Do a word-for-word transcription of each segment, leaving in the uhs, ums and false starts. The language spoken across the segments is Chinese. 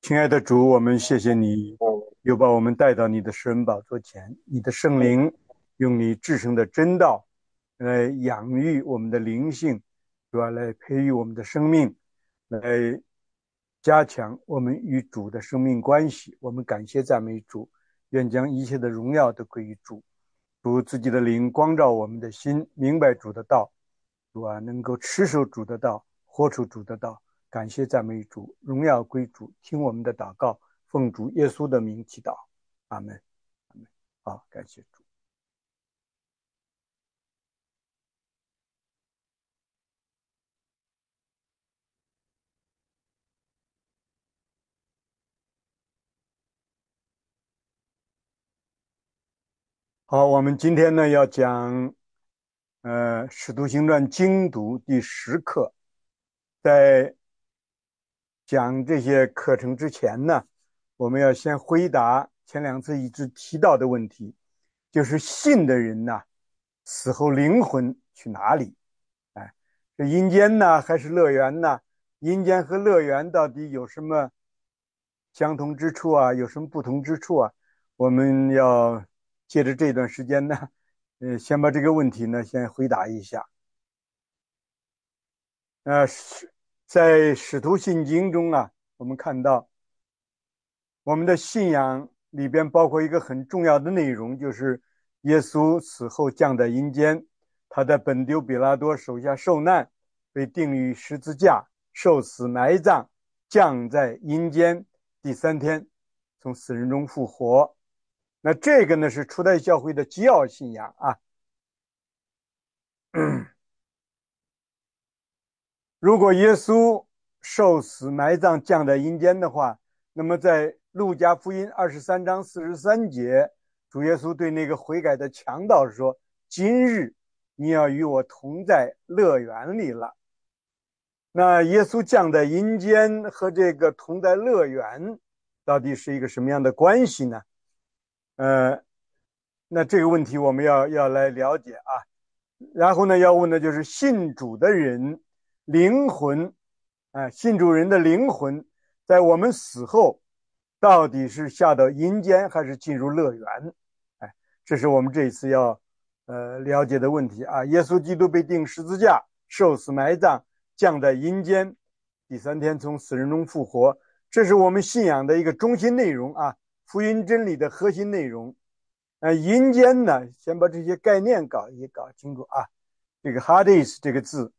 亲爱的主，我们谢谢你，又把我们带到你的施恩宝座前。你的圣灵用你至圣的真道来养育我们的灵性，主要来培育我们的生命，来加强我们与主的生命关系。我们感谢赞美主，愿将一切的荣耀都归于主。主自己的灵光照我们的心，明白主的道，主啊，能够持守主的道，活出主的道。感谢赞美主，荣耀归主，听我们的祷告，奉主耶稣的名祈祷，阿门。阿门。好，感谢主。好，我们今天呢要讲呃《使徒行传》精读第十课。在讲这些课程之前呢，我们要先回答前两次一直提到的问题，就是信的人呢，死后灵魂去哪里？哎，是阴间呢，还是乐园呢？阴间和乐园到底有什么相同之处啊？有什么不同之处啊？我们要借着这段时间呢，呃，先把这个问题呢先回答一下。呃，在使徒信经中啊，我们看到我们的信仰里边包括一个很重要的内容，就是耶稣死后降在阴间，他在本丢比拉多手下受难，被钉于十字架，受死埋葬，降在阴间，第三天从死人中复活。那这个呢是初代教会的基要信仰啊。如果耶稣受死埋葬降在阴间的话，那么在路加福音二十三章四十三节，主耶稣对那个悔改的强盗说：今日你要与我同在乐园里了。那耶稣降在阴间和这个同在乐园到底是一个什么样的关系呢？呃，那这个问题我们要要来了解啊。然后呢，要问的就是信主的人灵魂，啊，信主人的灵魂在我们死后到底是下到阴间还是进入乐园？哎，这是我们这一次要呃了解的问题啊。耶稣基督被钉十字架，受死埋葬，降在阴间，第三天从死人中复活，这是我们信仰的一个中心内容啊，福音真理的核心内容。呃，阴间呢，先把这些概念搞一搞清楚啊。这个 Hades 这个字，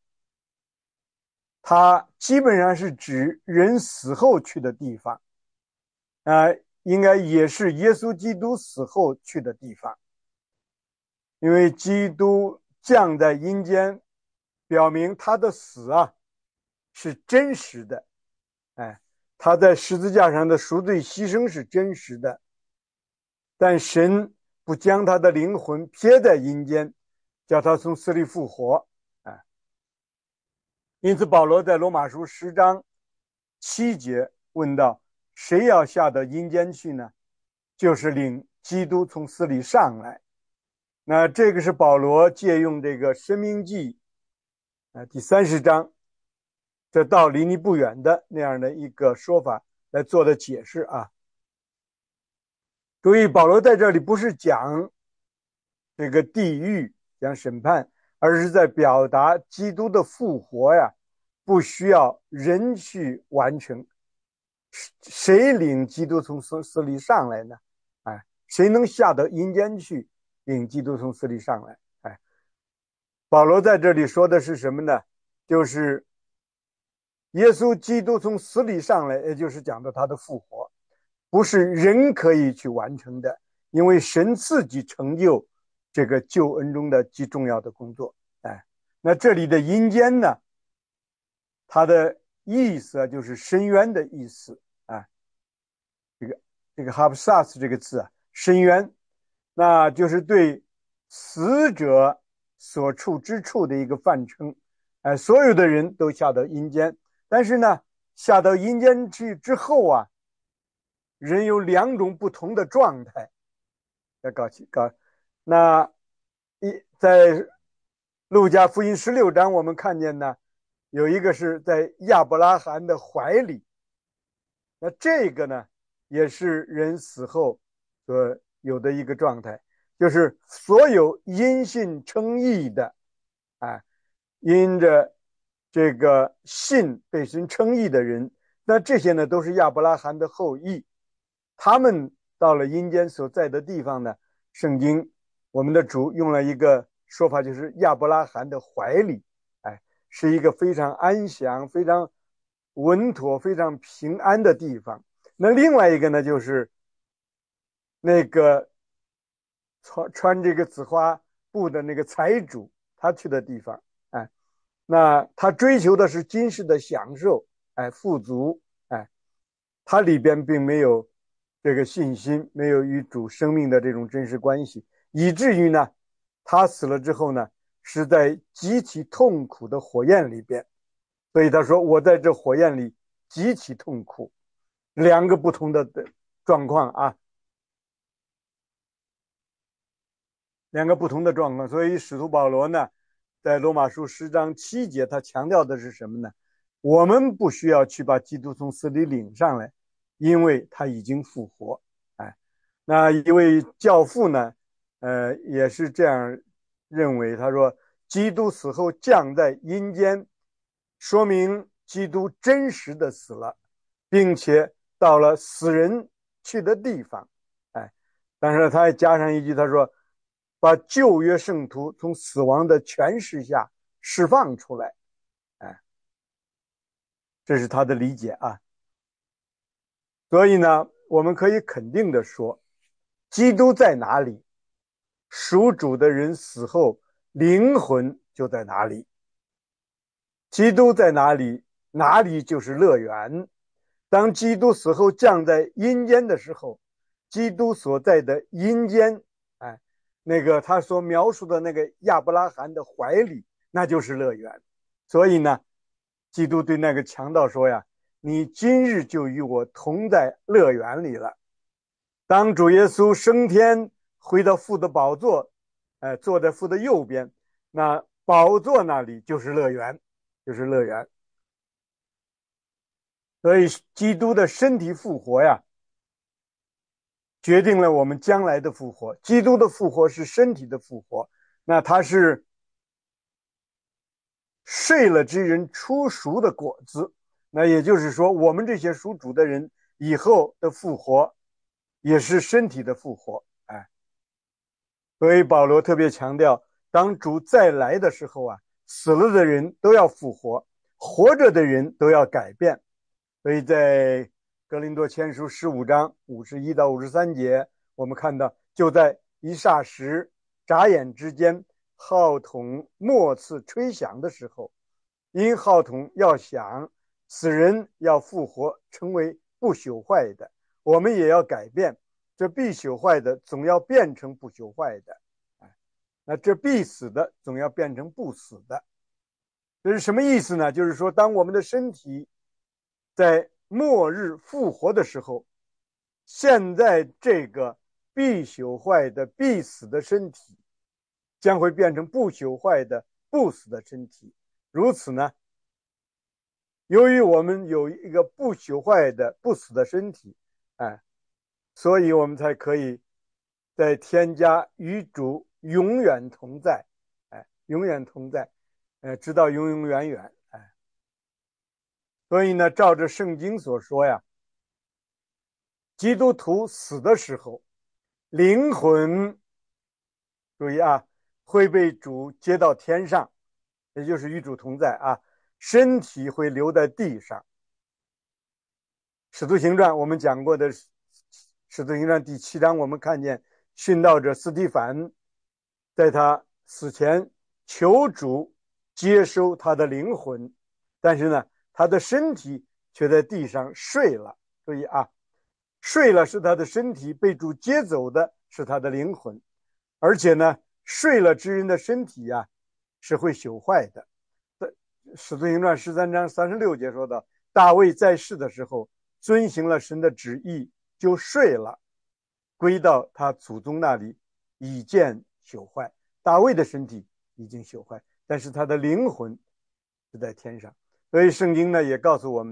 它基本上是指人死后去的地方，啊、呃，应该也是耶稣基督死后去的地方，因为基督降在阴间，表明他的死啊是真实的，哎，他在十字架上的赎罪牺牲是真实的，但神不将他的灵魂撇在阴间，叫他从死里复活，哎，因此保罗在罗马书十章七节问道：谁要下到阴间去呢？就是领基督从死里上来。那这个是保罗借用这个申命记呃第三十章，这道离你不远的那样的一个说法来做的解释啊。注意，保罗在这里不是讲这个地狱，讲审判，而是在表达基督的复活呀，不需要人去完成。谁领基督从死里上来呢？哎，谁能下到阴间去领基督从死里上来？哎，保罗在这里说的是什么呢？就是耶稣基督从死里上来，也就是讲到他的复活，不是人可以去完成的，因为神自己成就这个救恩中的极重要的工作。哎，那这里的阴间呢，它的意思啊，就是深渊的意思啊。这个这个 Hapsas 这个字啊，深渊，那就是对死者所处之处的一个泛称。哎，所有的人都下到阴间，但是呢，下到阴间去之后啊，人有两种不同的状态。要搞清搞，那一在路加福音十六章，我们看见呢，有一个是在亚伯拉罕的怀里， 那这个呢，也是人死后所有的一个状态，就是所有因信称义的，啊，因着这个信被神称义的人，那这些呢都是亚伯拉罕的后裔，他们到了阴间所在的地方呢，圣经我们的主用了一个说法，就是亚伯拉罕的怀里，哎，是一个非常安详、非常稳妥、非常平安的地方。那另外一个呢，就是那个穿穿这个紫花布的那个财主，他去的地方，哎，那他追求的是今世的享受，哎，富足，哎，他里边并没有这个信心，没有与主生命的这种真实关系，以至于呢，他死了之后呢，是在极其痛苦的火焰里边，所以他说我在这火焰里极其痛苦，两个不同的状况啊。两个不同的状况，所以使徒保罗呢，在罗马书十章七节，他强调的是什么呢？我们不需要去把基督从死里领上来，因为他已经复活。哎，那一位教父呢，呃，也是这样认为，他说，基督死后降在阴间，说明基督真实的死了，并且到了死人去的地方。哎，但是他还加上一句，他说，把旧约圣徒从死亡的权势下释放出来，哎，这是他的理解啊。所以呢，我们可以肯定的说，基督在哪里，属主的人死后灵魂就在哪里。基督在哪里，哪里就是乐园。当基督死后降在阴间的时候，基督所在的阴间，哎，那个他所描述的那个亚伯拉罕的怀里，那就是乐园。所以呢，基督对那个强盗说呀，你今日就与我同在乐园里了。当主耶稣升天回到父的宝座，哎，坐在父的右边，那宝座那里就是乐园，就是乐园。所以基督的身体复活呀，决定了我们将来的复活。基督的复活是身体的复活，那他是睡了之人出熟的果子，那也就是说，我们这些属主的人以后的复活也是身体的复活。哎，所以保罗特别强调，当主再来的时候啊，死了的人都要复活，活着的人都要改变。所以在哥林多前书十五章五十一到五十三节，我们看到，就在一霎时、眨眼之间，号筒末次吹响的时候，因号筒要响，死人要复活，成为不朽坏的，我们也要改变。这必朽坏的总要变成不朽坏的，那这必死的总要变成不死的。这是什么意思呢？就是说，当我们的身体在末日复活的时候，现在这个必朽坏的必死的身体将会变成不朽坏的不死的身体。如此呢，由于我们有一个不朽坏的不死的身体，哎，所以我们才可以在天家与主永远同在，哎，永远同在，呃，直到永永远远，哎。所以呢，照着圣经所说呀，基督徒死的时候，灵魂，注意啊，会被主接到天上，也就是与主同在啊，身体会留在地上。使徒行传我们讲过的使徒行传第七章，我们看见殉道者司提反在他死前求主接收他的灵魂，但是呢，他的身体却在地上睡了。注意啊，睡了是他的身体，被主接走的是他的灵魂。而且呢，睡了之人的身体呀、啊、是会朽坏的。使徒行传十三章三十六节说到，大卫在世的时候遵行了神的旨意，就睡了，归到他祖宗那里，已见朽坏。大卫的身体已经朽坏，但是他的灵魂是在天上。所以圣经呢也告诉我们，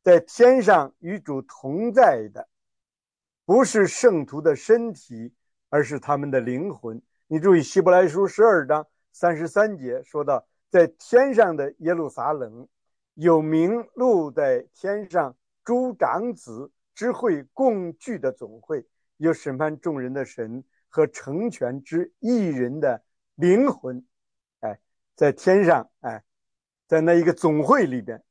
在天上与主同在的，不是圣徒的身体，而是他们的灵魂。你注意希伯来书十二章三十三节说到，在天上的耶路撒冷，有名录在天上诸长子之会共聚的总会，有审判众人的神和成全之一人的灵魂。哎，在天上，哎，在那一个总会里边，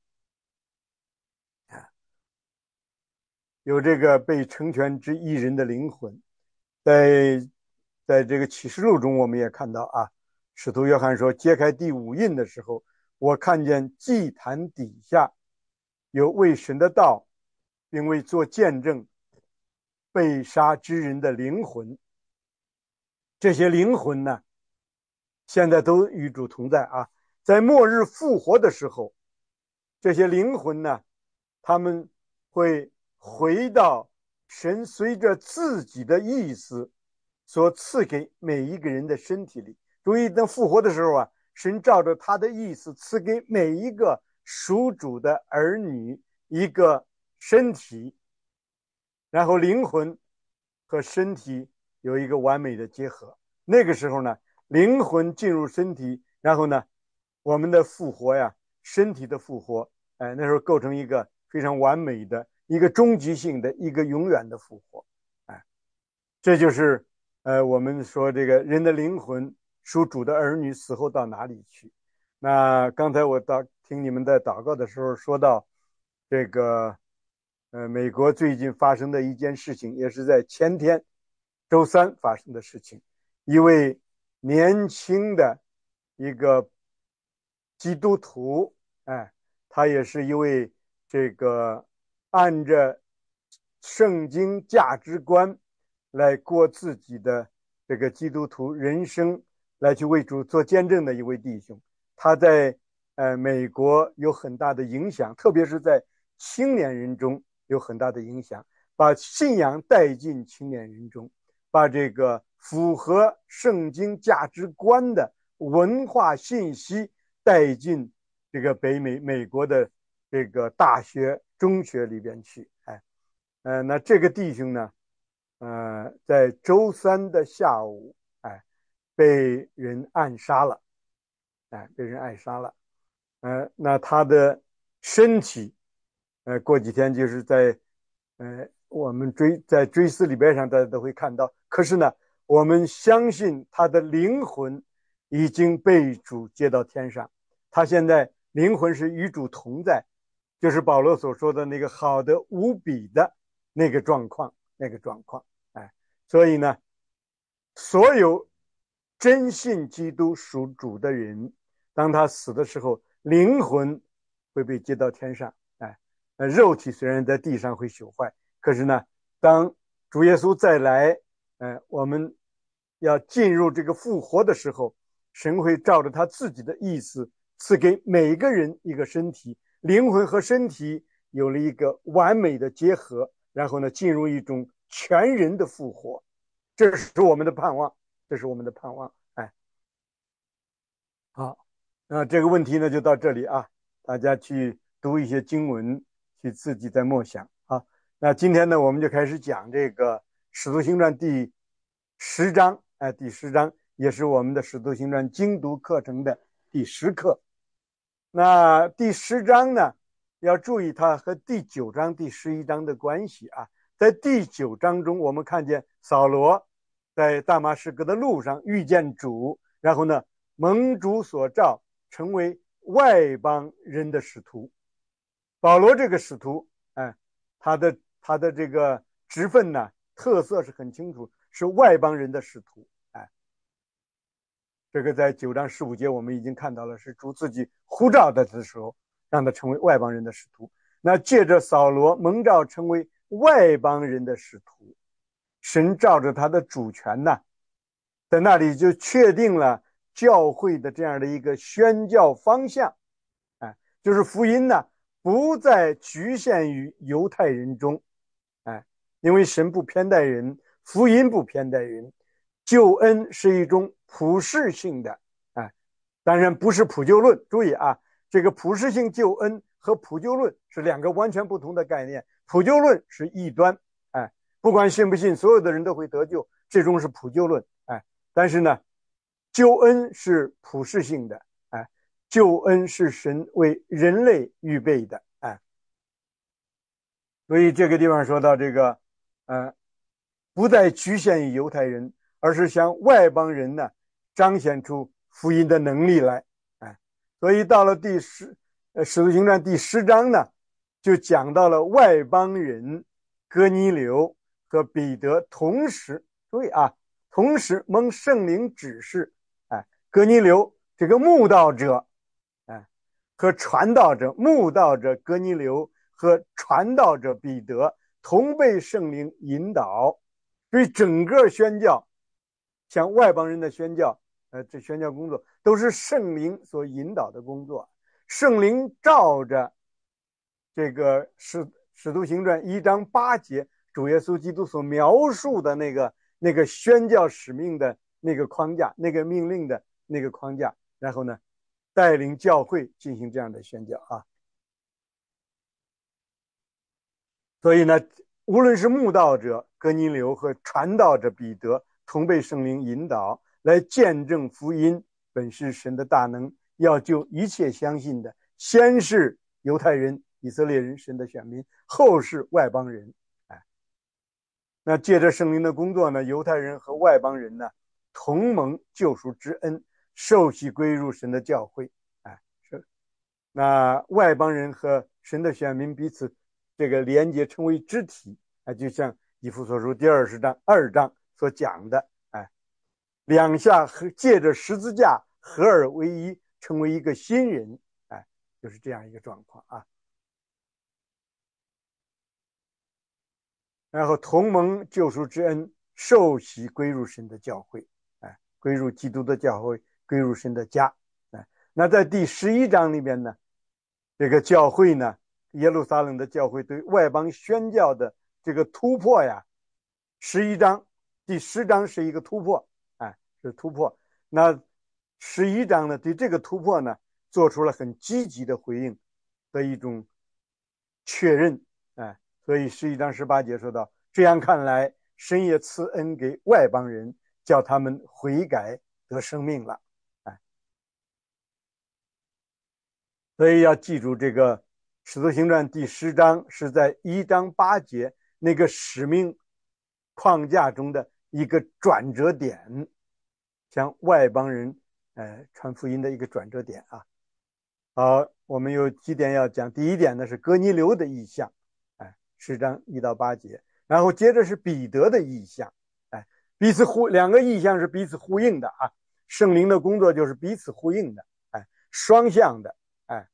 有这个被成全之一人的灵魂。在在这个启示录中，我们也看到啊，使徒约翰说，揭开第五印的时候，我看见祭坛底下有为神的道并为做见证被杀之人的灵魂。这些灵魂呢，现在都与主同在啊。在末日复活的时候，这些灵魂呢，他们会回到神随着自己的意思所赐给每一个人的身体里。注意，等复活的时候啊，神照着他的意思赐给每一个属主的儿女一个身体，然后灵魂和身体有一个完美的结合。那个时候呢，灵魂进入身体，然后呢，我们的复活呀，身体的复活，哎，那时候构成一个非常完美的一个终极性的一个永远的复活。哎，这就是呃我们说这个人的灵魂属主的儿女死后到哪里去。那刚才我到听你们在祷告的时候说到这个呃美国最近发生的一件事情，也是在前天周三发生的事情。一位年轻的一个基督徒，哎，他也是一位这个按着圣经价值观来过自己的这个基督徒人生，来去为主做见证的一位弟兄。他在呃美国有很大的影响，特别是在青年人中有很大的影响，把信仰带进青年人中，把这个符合圣经价值观的文化信息带进这个北美美国的这个大学中学里边去。哎，呃，那这个弟兄呢，呃，在周三的下午，哎，被人暗杀了，哎，被人暗杀了。呃，那他的身体，呃，过几天就是在，呃，我们追在追思礼拜上大家都会看到。可是呢，我们相信他的灵魂已经被主接到天上，他现在灵魂是与主同在，就是保罗所说的那个好的无比的那个状况，那个状况。哎，所以呢，所有真信基督属主的人，当他死的时候，灵魂会被接到天上。哎，肉体虽然在地上会朽坏，可是呢，当主耶稣再来，呃，我们要进入这个复活的时候，神会照着他自己的意思赐给每个人一个身体，灵魂和身体有了一个完美的结合，然后呢，进入一种全人的复活。这是我们的盼望，这是我们的盼望。哎，好，那这个问题呢就到这里啊，大家去读一些经文，去自己在默想啊。那今天呢，我们就开始讲这个《使徒行传》第十章，哎，第十章也是我们的《使徒行传》精读课程的第十课。那第十章呢，要注意它和第九章、第十一章的关系啊。在第九章中，我们看见扫罗在大马士革的路上遇见主，然后呢，蒙主所召，成为外邦人的使徒。保罗这个使徒，哎，他的他的这个职分呢，特色是很清楚，是外邦人的使徒。哎，这个在九章十五节我们已经看到了，是主自己呼召他的时候，让他成为外邦人的使徒。那借着扫罗蒙召成为外邦人的使徒，神照着他的主权呢，在那里就确定了教会的这样的一个宣教方向。哎，就是福音呢，不再局限于犹太人中。哎，因为神不偏待人，福音不偏待人，救恩是一种普世性的。哎，当然不是普救论，注意啊，这个普世性救恩和普救论是两个完全不同的概念。普救论是异端，哎，不管信不信，所有的人都会得救，这种是普救论，哎，但是呢，救恩是普世性的，哎，救恩是神为人类预备的，哎，所以这个地方说到这个，呃，不再局限于犹太人，而是向外邦人呢彰显出福音的能力来，哎，所以到了第十，呃，《使徒行传》第十章呢，就讲到了外邦人哥尼流和彼得同时，注意啊，同时蒙圣灵指示，哎，哥尼流这个慕道者，哎，和传道者，慕道者哥尼流和传道者彼得同被圣灵引导，所以整个宣教，向外邦人的宣教，呃，这宣教工作都是圣灵所引导的工作。圣灵照着这个使使徒行传一章八节，主耶稣基督所描述的那个那个宣教使命的那个框架，那个命令的那个框架，然后呢，带领教会进行这样的宣教啊。所以呢，无论是慕道者哥尼流和传道者彼得，同被圣灵引导来见证福音，本是神的大能，要救一切相信的，先是犹太人、以色列人，神的选民，后是外邦人。哎，那借着圣灵的工作呢，犹太人和外邦人呢，同蒙救赎之恩，受洗归入神的教会。哎，是那外邦人和神的选民彼此这个连接成为肢体，哎，就像以弗所书第二十章二章所讲的，哎，两下借着十字架合而为一，成为一个新人，哎，就是这样一个状况啊。然后同蒙救赎之恩，受洗归入神的教会，哎，归入基督的教会，归入神的家，哎，那在第十一章里边呢，这个教会呢，耶路撒冷的教会对外邦宣教的这个突破呀，十一章第十章是一个突破，哎，是突破。那十一章呢，对这个突破呢，做出了很积极的回应的一种确认，哎，所以十一章十八节说到，这样看来，神也赐恩给外邦人，叫他们悔改得生命了，哎，所以要记住这个使徒行传第十章是在一章八节那个使命框架中的一个转折点，向外邦人呃传福音的一个转折点啊。好，我们有几点要讲。第一点呢是哥尼流的意象，哎，十章一到八节，然后接着是彼得的意象，哎，彼此呼两个意象是彼此呼应的啊。圣灵的工作就是彼此呼应的，哎，双向的，哎。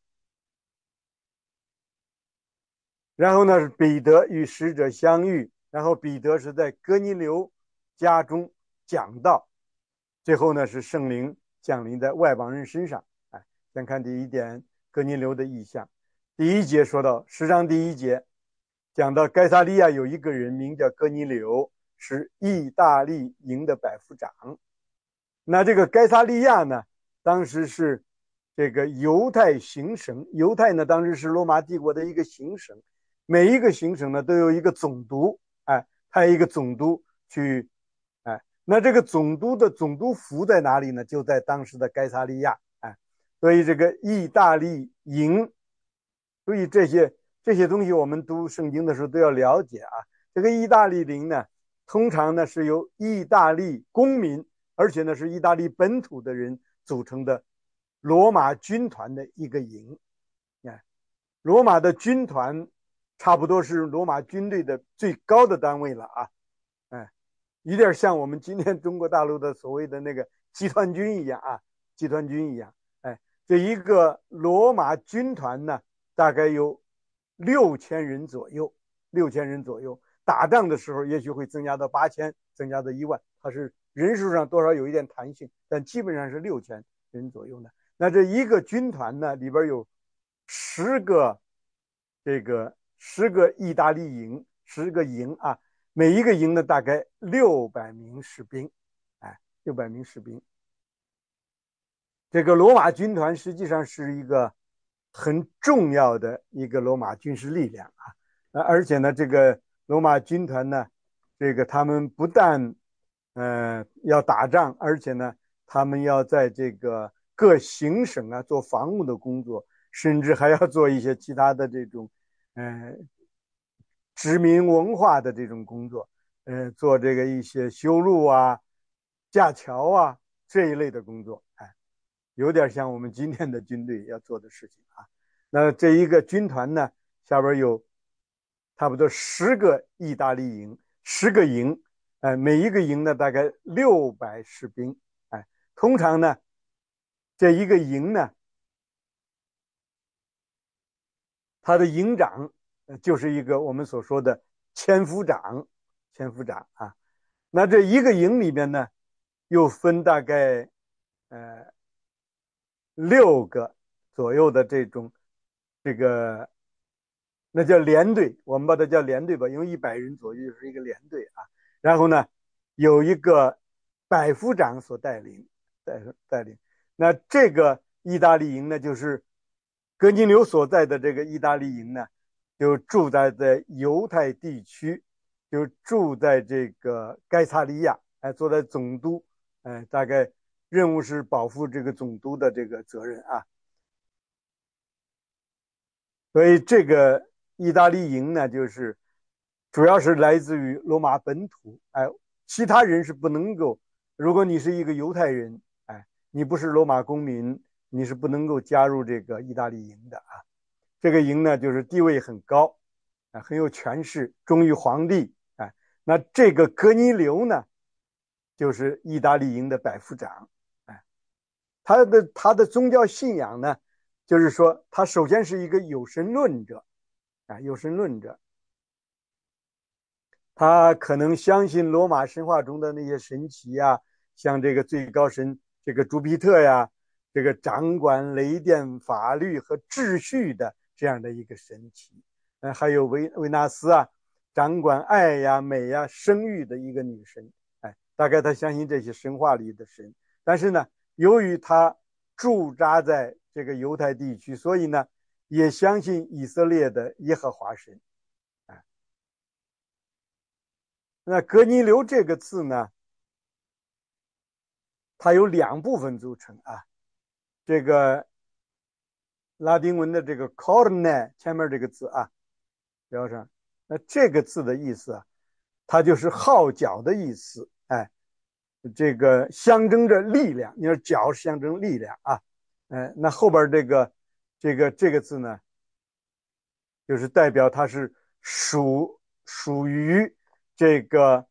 然后呢是彼得与使者相遇，然后彼得是在哥尼流家中讲道，最后呢是圣灵降临在外邦人身上。哎，先看第一点，哥尼流的意象。第一节说到十章第一节，讲到该撒利亚有一个人名叫哥尼流，是意大利营的百夫长。那这个该撒利亚呢，当时是这个犹太行省，犹太呢当时是罗马帝国的一个行省，每一个行省呢都有一个总督，哎，他有一个总督去，哎，那这个总督的总督府在哪里呢？就在当时的该撒利亚，哎，所以这个意大利营，所以这些这些东西我们读圣经的时候都要了解啊。这个意大利营呢，通常呢是由意大利公民，而且呢是意大利本土的人组成的罗马军团的一个营，哎，罗马的军团差不多是罗马军队的最高的单位了啊，哎，有点像我们今天中国大陆的所谓的那个集团军一样啊，集团军一样，哎，这一个罗马军团呢，大概有六千人左右，六千人左右。打仗的时候也许会增加到八千，增加到一万，它是人数上多少有一点弹性，但基本上是六千人左右呢。那这一个军团呢，里边有十个这个十个意大利营，十个营啊，每一个营呢大概六百名士兵，哎，六百名士兵。这个罗马军团实际上是一个很重要的一个罗马军事力量啊。呃而且呢，这个罗马军团呢，这个他们不但呃要打仗，而且呢，他们要在这个各行省啊做防务的工作，甚至还要做一些其他的这种呃殖民文化的这种工作，呃，做这个一些修路啊、架桥啊这一类的工作，哎，有点像我们今天的军队要做的事情啊。那这一个军团呢，下边有差不多十个意大利营，十个营，哎，每一个营呢大概六百士兵，哎，通常呢，这一个营呢，他的营长就是一个我们所说的千夫长，千夫长啊。那这一个营里面呢，又分大概呃六个左右的这种这个那叫连队，我们把它叫连队吧，因为一百人左右就是一个连队啊。然后呢，有一个百夫长所带领带带领。那这个意大利营呢，就是哥尼流所在的这个意大利营呢，就住在在犹太地区，就住在这个盖萨利亚，哎，做在总督，哎，大概任务是保护这个总督的这个责任啊。所以这个意大利营呢，就是主要是来自于罗马本土，哎，其他人是不能够。如果你是一个犹太人，哎，你不是罗马公民，你是不能够加入这个意大利营的啊。这个营呢，就是地位很高，啊，很有权势，忠于皇帝，哎，那这个格尼流呢，就是意大利营的百夫长，哎，他的他的宗教信仰呢，就是说他首先是一个有神论者，啊，有神论者，他可能相信罗马神话中的那些神奇呀，像这个最高神这个朱庇特呀，这个掌管雷电、法律和秩序的这样的一个神奇。呃，还有维维纳斯啊，掌管爱呀、美呀、生育的一个女神。哎，大概他相信这些神话里的神。但是呢，由于他驻扎在这个犹太地区，所以呢，也相信以色列的耶和华神。那格尼流这个字呢，它有两部分组成啊。这个拉丁文的这个 corne 前面这个字啊，标上，那这个字的意思啊，它就是号角的意思。哎，这个象征着力量，你说角象征力量啊。哎，那后边这个这个这个字呢，就是代表它是属属于这个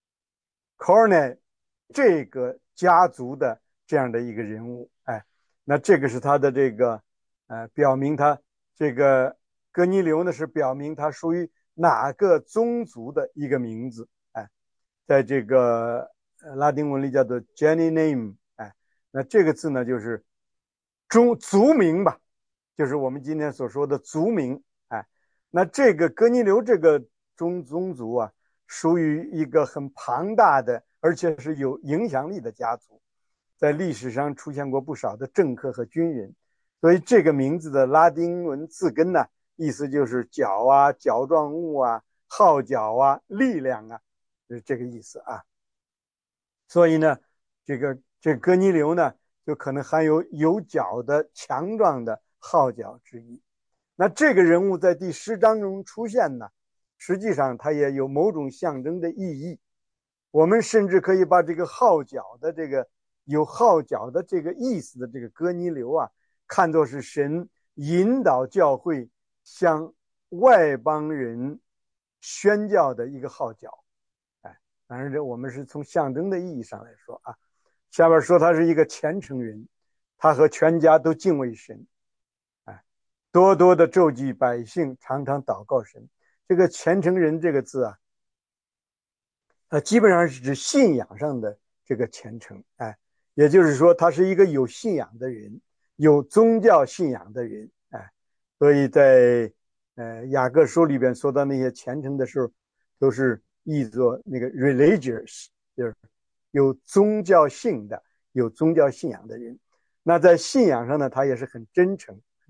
corne 这个家族的这样的一个人物。哎，那这个是他的这个呃，表明他这个哥尼流呢是表明他属于哪个宗族的一个名字。哎，在这个拉丁文里叫做 Jenny name。哎，那这个字呢就是中族名吧，就是我们今天所说的族名。哎，那这个哥尼流这个宗宗族啊，属于一个很庞大的，而且是有影响力的家族，在历史上出现过不少的政客和军人。所以这个名字的拉丁文字根呢，意思就是角啊、角状物啊、号角啊、力量啊，是这个意思啊。所以呢，这个这个哥尼流呢，就可能含有有角的强壮的号角之意。那这个人物在第十章中出现呢，实际上它也有某种象征的意义。我们甚至可以把这个号角的这个有号角的这个意思的这个哥尼流啊，看作是神引导教会向外邦人宣教的一个号角。哎，当然这我们是从象征的意义上来说啊。下边说他是一个虔诚人，他和全家都敬畏神，哎，多多的周济百姓，常常祷告神。这个虔诚人这个字啊，它基本上是指信仰上的这个虔诚。哎，也就是说他是一个有信仰的人，有宗教信仰的人。哎，所以在呃雅各书里边说到那些虔诚的时候，都是译作那个 religious， 就是有宗教性的、有宗教信仰的人。那在信仰上呢，他也是很真诚、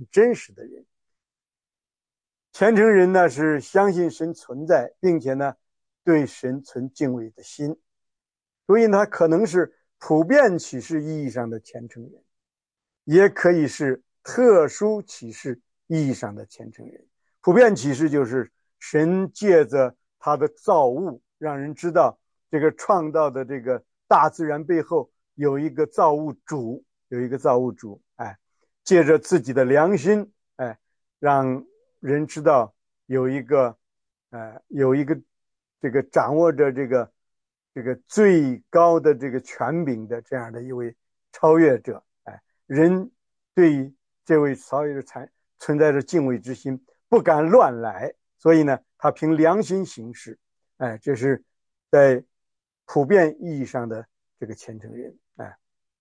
很真实的人。虔诚人呢是相信神存在，并且呢对神存敬畏的心，所以他可能是普遍启示意义上的虔诚人，也可以是特殊启示意义上的虔诚人。普遍启示就是神借着他的造物，让人知道这个创造的这个大自然背后有一个造物主，有一个造物主，哎，借着自己的良心，哎，让人知道有一个，呃，有一个这个掌握着这个这个最高的这个权柄的这样的一位超越者，哎，人对这位超越者存在着敬畏之心，不敢乱来，所以呢，他凭良心行事，哎，这是在普遍意义上的这个虔诚人，哎，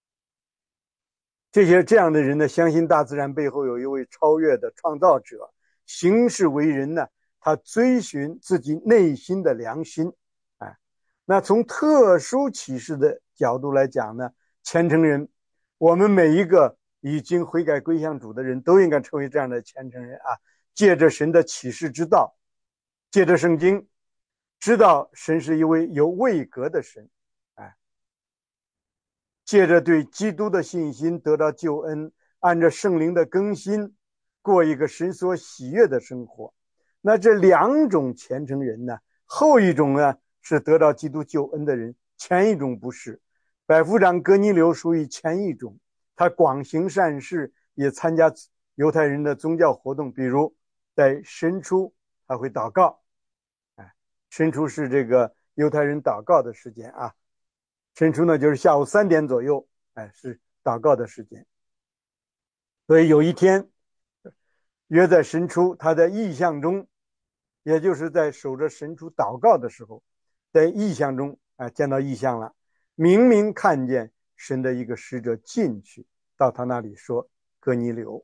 这些这样的人呢，相信大自然背后有一位超越的创造者，行事为人呢，他追寻自己内心的良心，哎，那从特殊启示的角度来讲呢，虔诚人，我们每一个已经悔改归向主的人都应该成为这样的虔诚人啊，借着神的启示之道，借着圣经，知道神是一位有位格的神，哎，借着对基督的信心得到救恩，按照圣灵的更新，过一个神所喜悦的生活。那这两种虔诚人呢，后一种呢是得到基督救恩的人，前一种不是。百夫长哥尼流属于前一种，他广行善事，也参加犹太人的宗教活动，比如在申初他会祷告，哎，申初是这个犹太人祷告的时间啊，申初呢就是下午三点左右，哎，是祷告的时间。所以有一天约在申初，他在异象中，也就是在守着申初祷告的时候，在异象中啊、哎、见到异象了，明明看见神的一个使者进去到他那里说，哥尼流。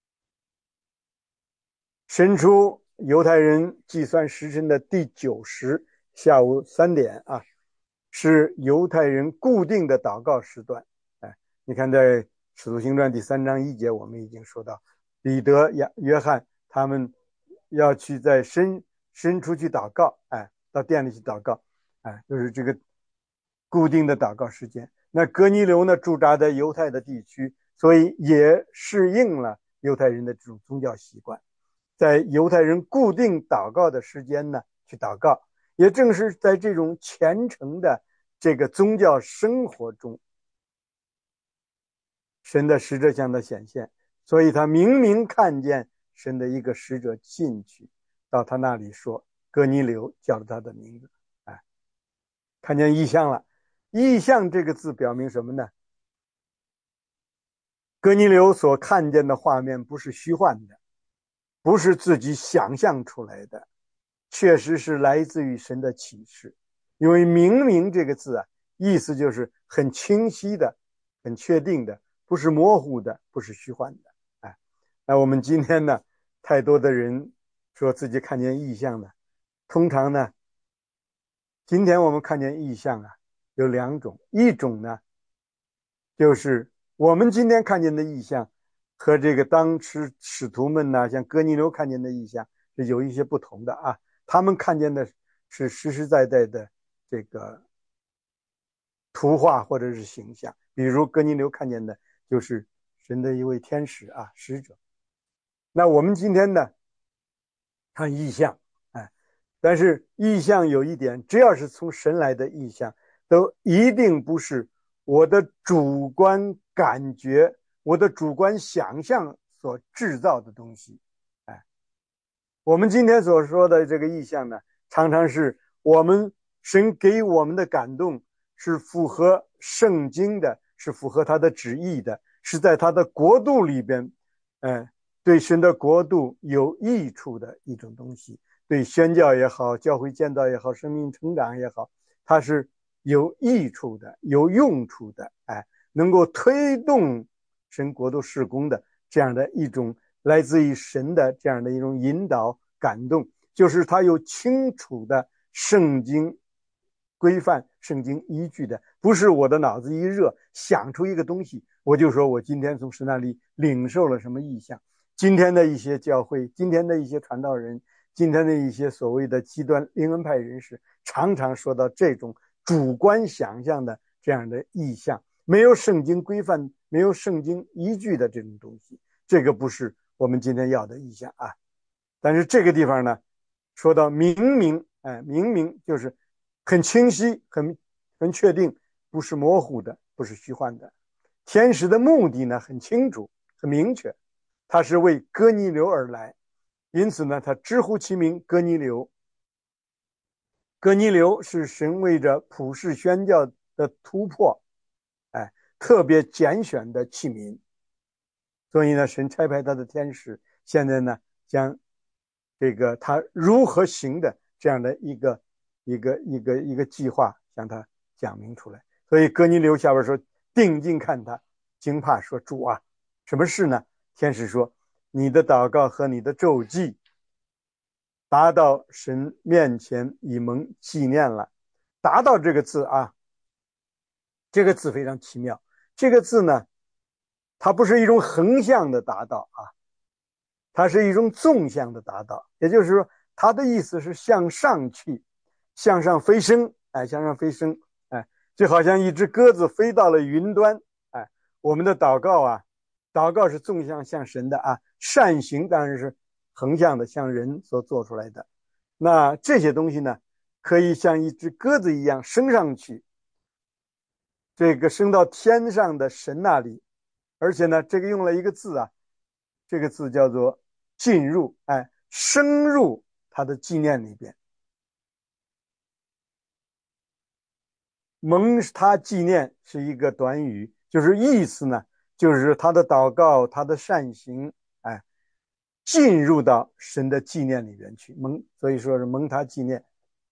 申初犹太人计算时辰的第九时，下午三点啊，是犹太人固定的祷告时段。哎，你看在使徒行传第三章一节，我们已经说到彼得、亚约翰他们要去在申申初去祷告，哎，到店里去祷告，哎，就是这个固定的祷告时间。那哥尼流呢，驻扎在犹太的地区，所以也适应了犹太人的这种宗教习惯，在犹太人固定祷告的时间呢去祷告。也正是在这种虔诚的这个宗教生活中，神的使者向他显现，所以他明明看见神的一个使者进去到他那里说，哥尼流叫了他的名字，哎，看见异象了。异象这个字表明什么呢？哥尼流所看见的画面不是虚幻的，不是自己想象出来的，确实是来自于神的启示。因为明明这个字啊，意思就是很清晰的，很确定的，不是模糊的，不是虚幻的。哎，那我们今天呢，太多的人说自己看见异象了，通常呢，今天我们看见异象啊，有两种，一种呢，就是我们今天看见的异象和这个当时使徒们呢，像哥尼流看见的异象是有一些不同的啊。他们看见的是实实在在的这个图画或者是形象，比如哥尼流看见的就是神的一位天使啊，使者。那我们今天呢，看异象，哎，但是异象有一点，只要是从神来的异象，都一定不是我的主观感觉、我的主观想象所制造的东西。哎，我们今天所说的这个异象呢，常常是我们神给我们的感动，是符合圣经的，是符合他的旨意的，是在他的国度里边，哎，对神的国度有益处的一种东西。对宣教也好，教会建造也好，生命成长也好，它是有益处的，有用处的，哎，能够推动神国度事工的这样的一种来自于神的这样的一种引导感动，就是它有清楚的圣经规范、圣经依据的，不是我的脑子一热想出一个东西，我就说我今天从神那里领受了什么意象。 今天的一些教会，今天的一些传道人，今天的一些所谓的极端灵恩派人士，常常说到这种主观想象的这样的意象，没有圣经规范，没有圣经依据的这种东西，这个不是我们今天要的意象啊。但是这个地方呢，说到明明，哎，明明就是很清晰，很很确定，不是模糊的，不是虚幻的。天使的目的呢很清楚，很明确，他是为哥尼流而来，因此呢，他直呼其名哥尼流。哥尼流是神为着普世宣教的突破，哎，特别拣选的器皿。所以呢，神差派他的天使，现在呢，将这个他如何行的这样的一个一个一个一个计划向他讲明出来。所以哥尼流下边说，定睛看他，惊怕说，主啊，什么事呢？天使说，你的祷告和你的咒祭达到神面前，以蒙纪念了。达到这个字啊，这个字非常奇妙。这个字呢，它不是一种横向的达到啊，它是一种纵向的达到。也就是说，它的意思是向上去，向上飞升，哎，向上飞升，哎，就好像一只鸽子飞到了云端，哎，我们的祷告啊，祷告是纵向向神的啊，善行当然是横向的向人所做出来的。那这些东西呢，可以像一只鸽子一样升上去，这个升到天上的神那里。而且呢，这个用了一个字啊，这个字叫做进入，哎，升入他的纪念里边。蒙他纪念是一个短语，就是意思呢，就是他的祷告，他的善行，哎，进入到神的纪念里边去，蒙，所以说是蒙他纪念。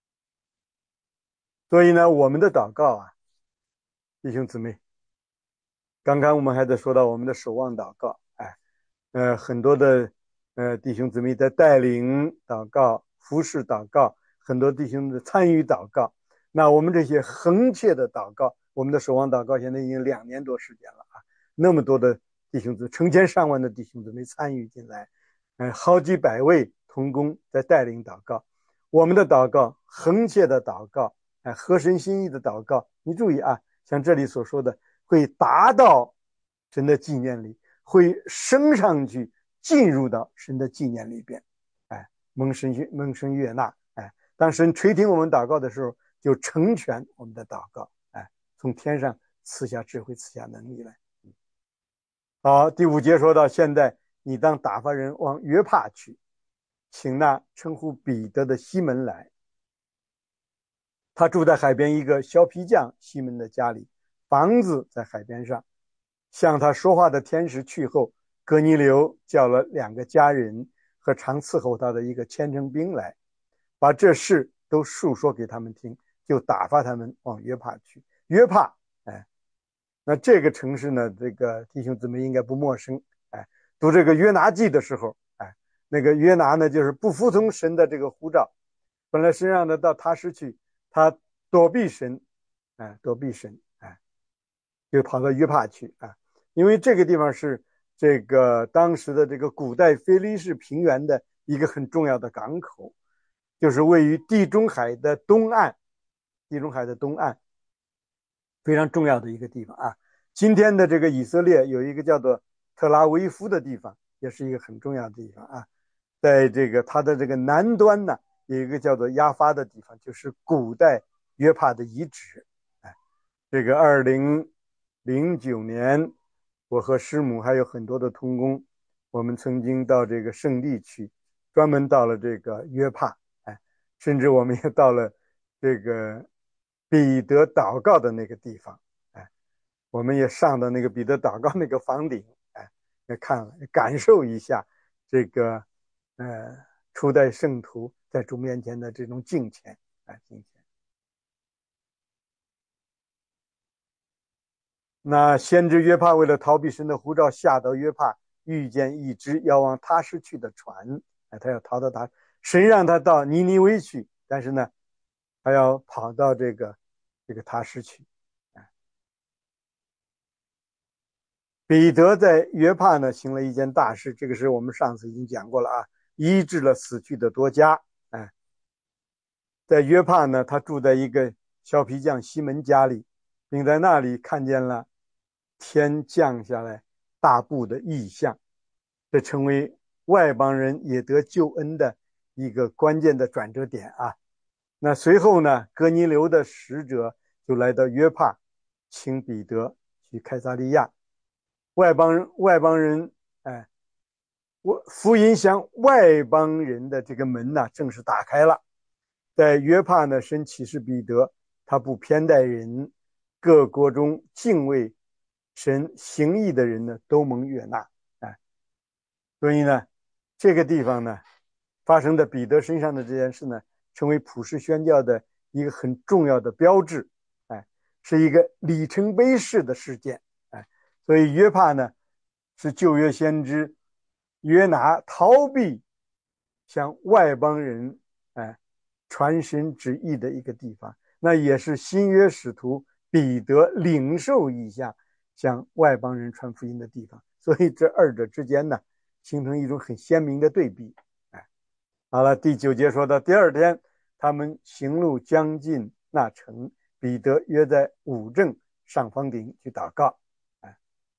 所以呢，我们的祷告啊，弟兄姊妹，刚刚我们还在说到我们的守望祷告，哎，呃，很多的呃弟兄姊妹在带领祷告、服侍祷告，很多弟兄的参与祷告。那我们这些横切的祷告，我们的守望祷告现在已经两年多时间了啊，那么多的弟兄姊妹，成千上万的弟兄姊妹参与进来，呃，好几百位同工在带领祷告。我们的祷告，横切的祷告，哎，合神心意的祷告，你注意啊，像这里所说的，会达到神的纪念里，会升上去，进入到神的纪念里边，哎，蒙神蒙神悦纳，哎，当神垂听我们祷告的时候，就成全我们的祷告，哎，从天上赐下智慧，赐下能力来。好，第五节说到，现在你当打发人往约帕去，请那称呼彼得的西门来。他住在海边一个削皮匠西门的家里，房子在海边上。向他说话的天使去后，哥尼流叫了两个家人和常伺候他的一个虔诚兵来，把这事都述说给他们听，就打发他们往约帕去。约帕，哎，那这个城市呢，这个弟兄姊妹应该不陌生，哎，读这个约拿记的时候，哎，那个约拿呢，就是不服从神的这个呼召，本来是让他到他失去，他躲避神，哎，躲避神，哎，就跑到约帕去啊。因为这个地方是这个当时的这个古代菲利士平原的一个很重要的港口，就是位于地中海的东岸，地中海的东岸非常重要的一个地方啊。今天的这个以色列有一个叫做特拉维夫的地方，也是一个很重要的地方啊。在这个它的这个南端呢，有一个叫做亚发的地方，就是古代约帕的遗址。哎，这个二零零九年。我和师母还有很多的同工，我们曾经到这个圣地去，专门到了这个约帕，哎，甚至我们也到了这个彼得祷告的那个地方，哎，我们也上到那个彼得祷告那个房顶，哎，也看了，感受一下这个呃初代圣徒在主面前的这种敬虔，哎，敬虔。那先知约帕为了逃避神的呼召，下到约帕，遇见一只要往他施去的船，哎，他要逃到他，神让他到尼尼微去，但是呢，他要跑到这个这个他施去。 彼得在约帕呢行了一件大事，这个是我们上次已经讲过了啊，医治了死去的多家。哎，在约帕呢，他住在一个小皮匠西门家里，并在那里看见了天降下来大布的异象，这成为外邦人也得救恩的一个关键的转折点啊。那随后呢，哥尼流的使者就来到约帕，请彼得去凯撒利亚。外邦人外邦人哎，我福音向外邦人的这个门呢正式打开了。在约帕呢，神启示彼得，他不偏待人，各国中敬畏神行义的人呢都蒙悦纳。哎，所以呢，这个地方呢发生在彼得身上的这件事呢，成为普世宣教的一个很重要的标志。哎，是一个里程碑式的事件。哎，所以约帕呢是旧约先知约拿逃避向外邦人哎传神旨意的一个地方，那也是新约使徒彼得领受异象向外邦人传福音的地方。所以这二者之间呢形成一种很鲜明的对比。哎，好了，第九节说到第二天，他们行路将近那城，彼得约在五正上方顶去祷告。哎，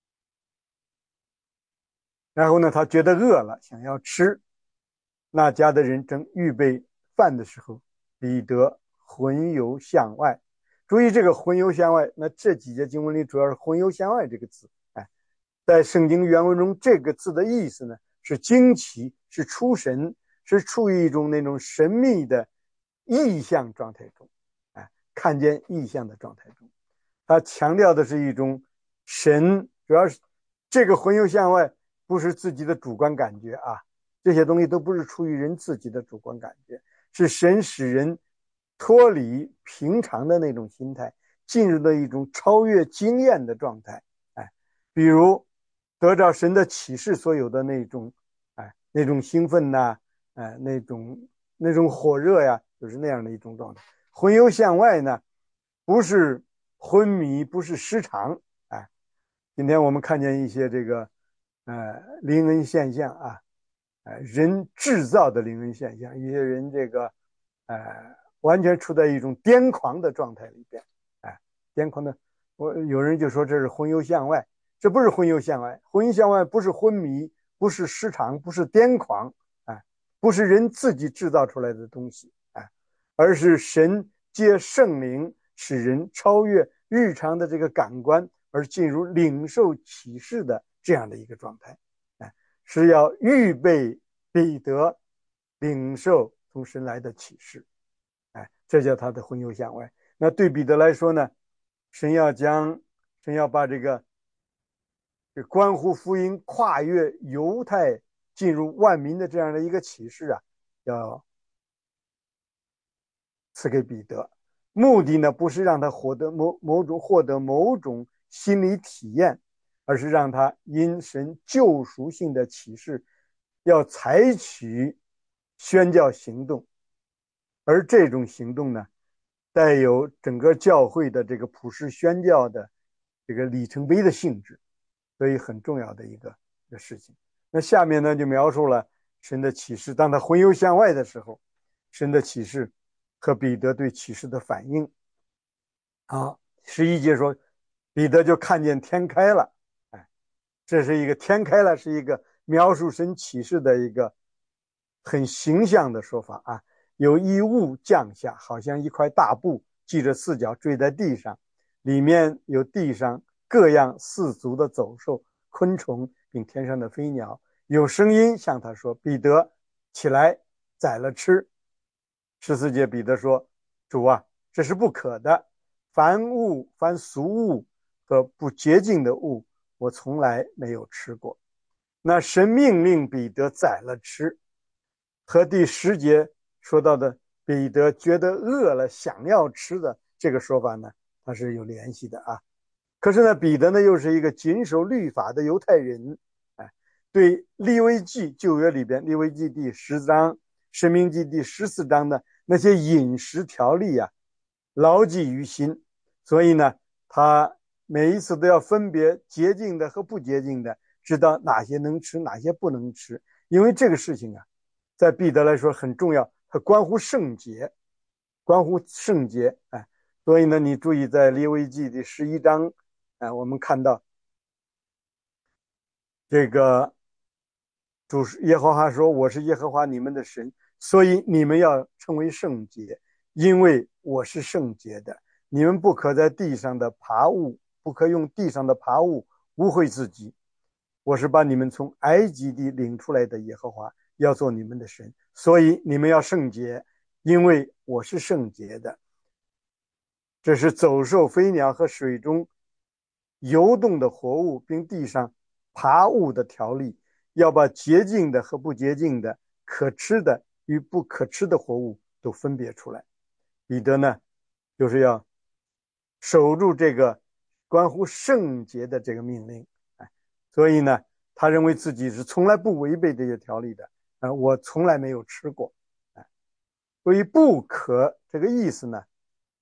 然后呢，他觉得饿了，想要吃。那家的人正预备饭的时候，彼得魂游向外。注意这个魂游向外，那这几节经文里主要是魂游向外这个字。哎，在圣经原文中，这个字的意思呢是惊奇，是出神，是处于一种那种神秘的意象状态中。哎，看见意象的状态中，他强调的是一种神，主要是这个魂游向外不是自己的主观感觉啊，这些东西都不是出于人自己的主观感觉，是神使人脱离平常的那种心态，进入了一种超越经验的状态。哎，比如得到神的启示所有的那种哎那种兴奋呐、啊，哎那种那种火热呀，就是那样的一种状态。魂游向外呢，不是昏迷，不是失常。哎，今天我们看见一些这个呃灵恩现象啊，呃人制造的灵恩现象，一些人这个呃完全处在一种癫狂的状态里边。哎，癫狂的，我有人就说这是魂游向外，这不是魂游向外，魂游向外不是昏迷，不是失常，不是癫狂。哎，不是人自己制造出来的东西。哎，而是神借圣灵使人超越日常的这个感官，而进入领受启示的这样的一个状态。哎，是要预备彼得领受从神来的启示。哎，这叫他的魂游向外。那对彼得来说呢，神要将神要把这个这关乎福音跨越犹太进入万民的这样的一个启示啊，要赐给彼得。目的呢，不是让他获得某某种获得某种心理体验，而是让他因神救赎性的启示，要采取宣教行动。而这种行动呢，带有整个教会的这个普世宣教的这个里程碑的性质，所以很重要的一个一个事情。那下面呢，就描述了神的启示，当他魂游向外的时候，神的启示和彼得对启示的反应。啊，十一节说，彼得就看见天开了。哎，这是一个天开了，是一个描述神启示的一个很形象的说法啊。有一物降下，好像一块大布系着四角坠在地上，里面有地上各样四足的走兽、昆虫，并天上的飞鸟。有声音向他说：“彼得，起来，宰了吃。”十四节彼得说：“主啊，这是不可的。凡物、凡俗物和不洁净的物，我从来没有吃过。”那神命令彼得宰了吃，和第十节说到的彼得觉得饿了想要吃的这个说法呢，它是有联系的啊。可是呢，彼得呢又是一个谨守律法的犹太人。哎，对利未记旧约里边利未记第十章、申命记第十四章的那些饮食条例啊，牢记于心。所以呢，他每一次都要分别洁净的和不洁净的，知道哪些能吃，哪些不能吃。因为这个事情啊，在彼得来说很重要，它关乎圣洁，关乎圣洁。哎，所以呢，你注意在利未记第十一章，哎，我们看到这个主耶和华说：“我是耶和华你们的神，所以你们要成为圣洁，因为我是圣洁的。你们不可在地上的爬物，不可用地上的爬物污秽自己。我是把你们从埃及地领出来的耶和华，要做你们的神，所以你们要圣洁，因为我是圣洁的。”这是走兽、飞鸟和水中游动的活物，并地上爬物的条例，要把洁净的和不洁净的、可吃的与不可吃的活物都分别出来。彼得呢，就是要守住这个关乎圣洁的这个命令。所以呢，他认为自己是从来不违背这些条例的。我从来没有吃过。所以不可这个意思呢，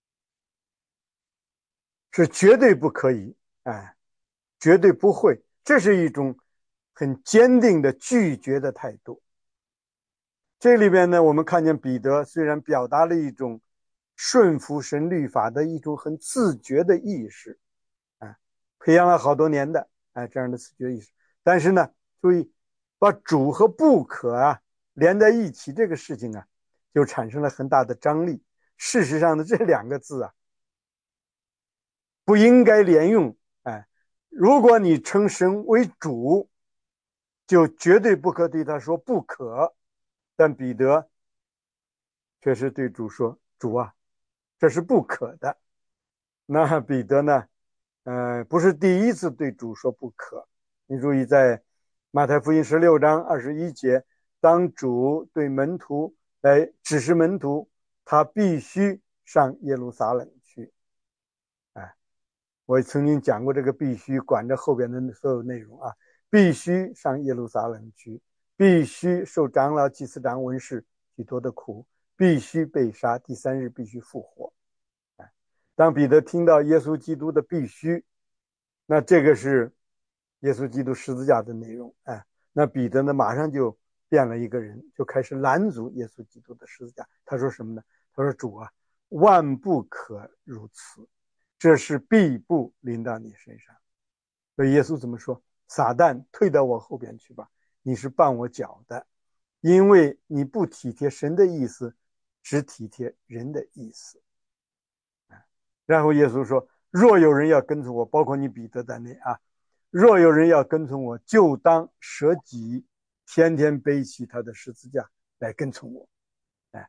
是绝对不可以，哎，绝对不会，这是一种很坚定的拒绝的态度。这里边呢，我们看见彼得虽然表达了一种顺服神律法的一种很自觉的意识，哎，培养了好多年的，哎，这样的自觉意识，但是呢，注意把主和不可啊连在一起，这个事情啊，就产生了很大的张力。事实上的这两个字啊，不应该连用。哎，如果你称神为主，就绝对不可对他说不可。但彼得却是对主说：“主啊，这是不可的。”那彼得呢，呃，不是第一次对主说不可。你注意，在马太福音十六章二十一节，当主对门徒来指示门徒，他必须上耶路撒冷去。哎，我曾经讲过这个必须，管着后边的所有内容啊，必须上耶路撒冷去，必须受长老、祭司长、文士许多的苦，必须被杀，第三日必须复活。哎，当彼得听到耶稣基督的必须，那这个是耶稣基督十字架的内容。哎，那彼得呢，马上就变了一个人，就开始拦阻耶稣基督的十字架。他说什么呢？他说：“主啊，万不可如此，这是必不临到你身上。”所以耶稣怎么说？撒旦，退到我后边去吧，你是绊我脚的，因为你不体贴神的意思，只体贴人的意思。然后耶稣说：“若有人要跟从我，包括你彼得在内啊，若有人要跟从我，就当舍己，天天背起他的十字架来跟从我。”哎，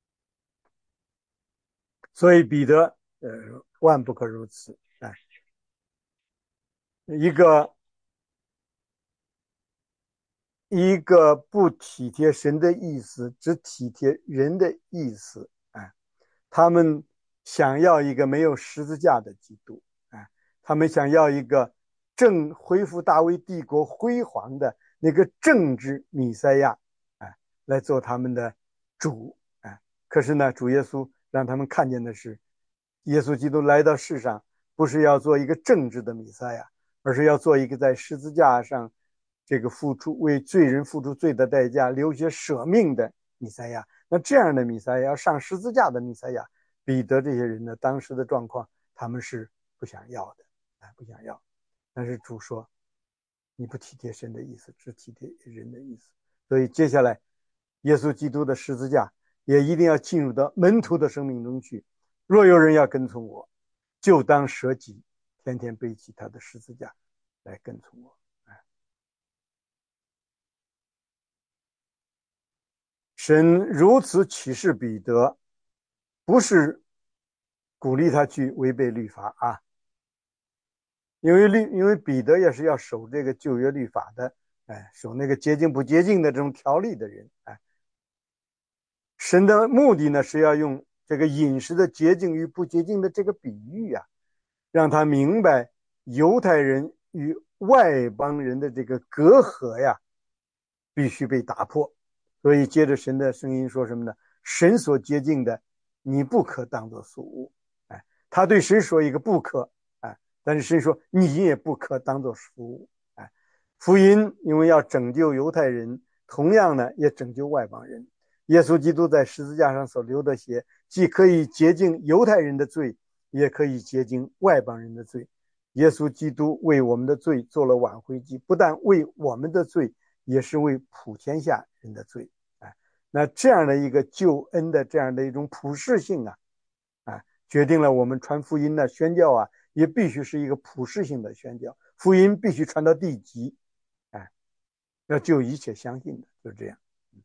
所以彼得，呃，万不可如此。哎，一个一个不体贴神的意思，只体贴人的意思。哎，他们想要一个没有十字架的基督。哎，他们想要一个正恢复大卫帝国辉煌的那个政治弥赛亚，哎，来做他们的主。哎，可是呢，主耶稣让他们看见的是，耶稣基督来到世上，不是要做一个政治的弥赛亚，而是要做一个在十字架上这个付出为罪人付出罪的代价，流血舍命的弥赛亚。那这样的弥赛亚，上十字架的弥赛亚，彼得这些人呢，当时的状况他们是不想要的，哎，不想要。但是主说，你不体贴神的意思，只体贴人的意思。所以接下来，耶稣基督的十字架也一定要进入到门徒的生命中去。若有人要跟从我，就当舍己，天天背起他的十字架来跟从我。神如此启示彼得，不是鼓励他去违背律法啊，因为律，因为彼得也是要守这个旧约律法的，哎，守那个洁净不洁净的这种条例的人，哎，神的目的呢是要用这个饮食的洁净与不洁净的这个比喻啊，让他明白犹太人与外邦人的这个隔阂呀，必须被打破。所以接着神的声音说什么呢？神所洁净的，你不可当作俗物。哎，他对神说一个不可，哎， 但是神说你也不可当作俗物。哎，福音因为要拯救犹太人，同样呢也拯救外邦人。耶稣基督在十字架上所流的血，既可以洁净犹太人的罪，也可以洁净外邦人的罪。耶稣基督为我们的罪做了挽回祭，不但为我们的罪，也是为普天下人的罪。哎，那这样的一个救恩的这样的一种普世性啊，啊，决定了我们传福音的宣教啊，也必须是一个普世性的宣教，福音必须传到地极，哎，要救一切相信的，就这样。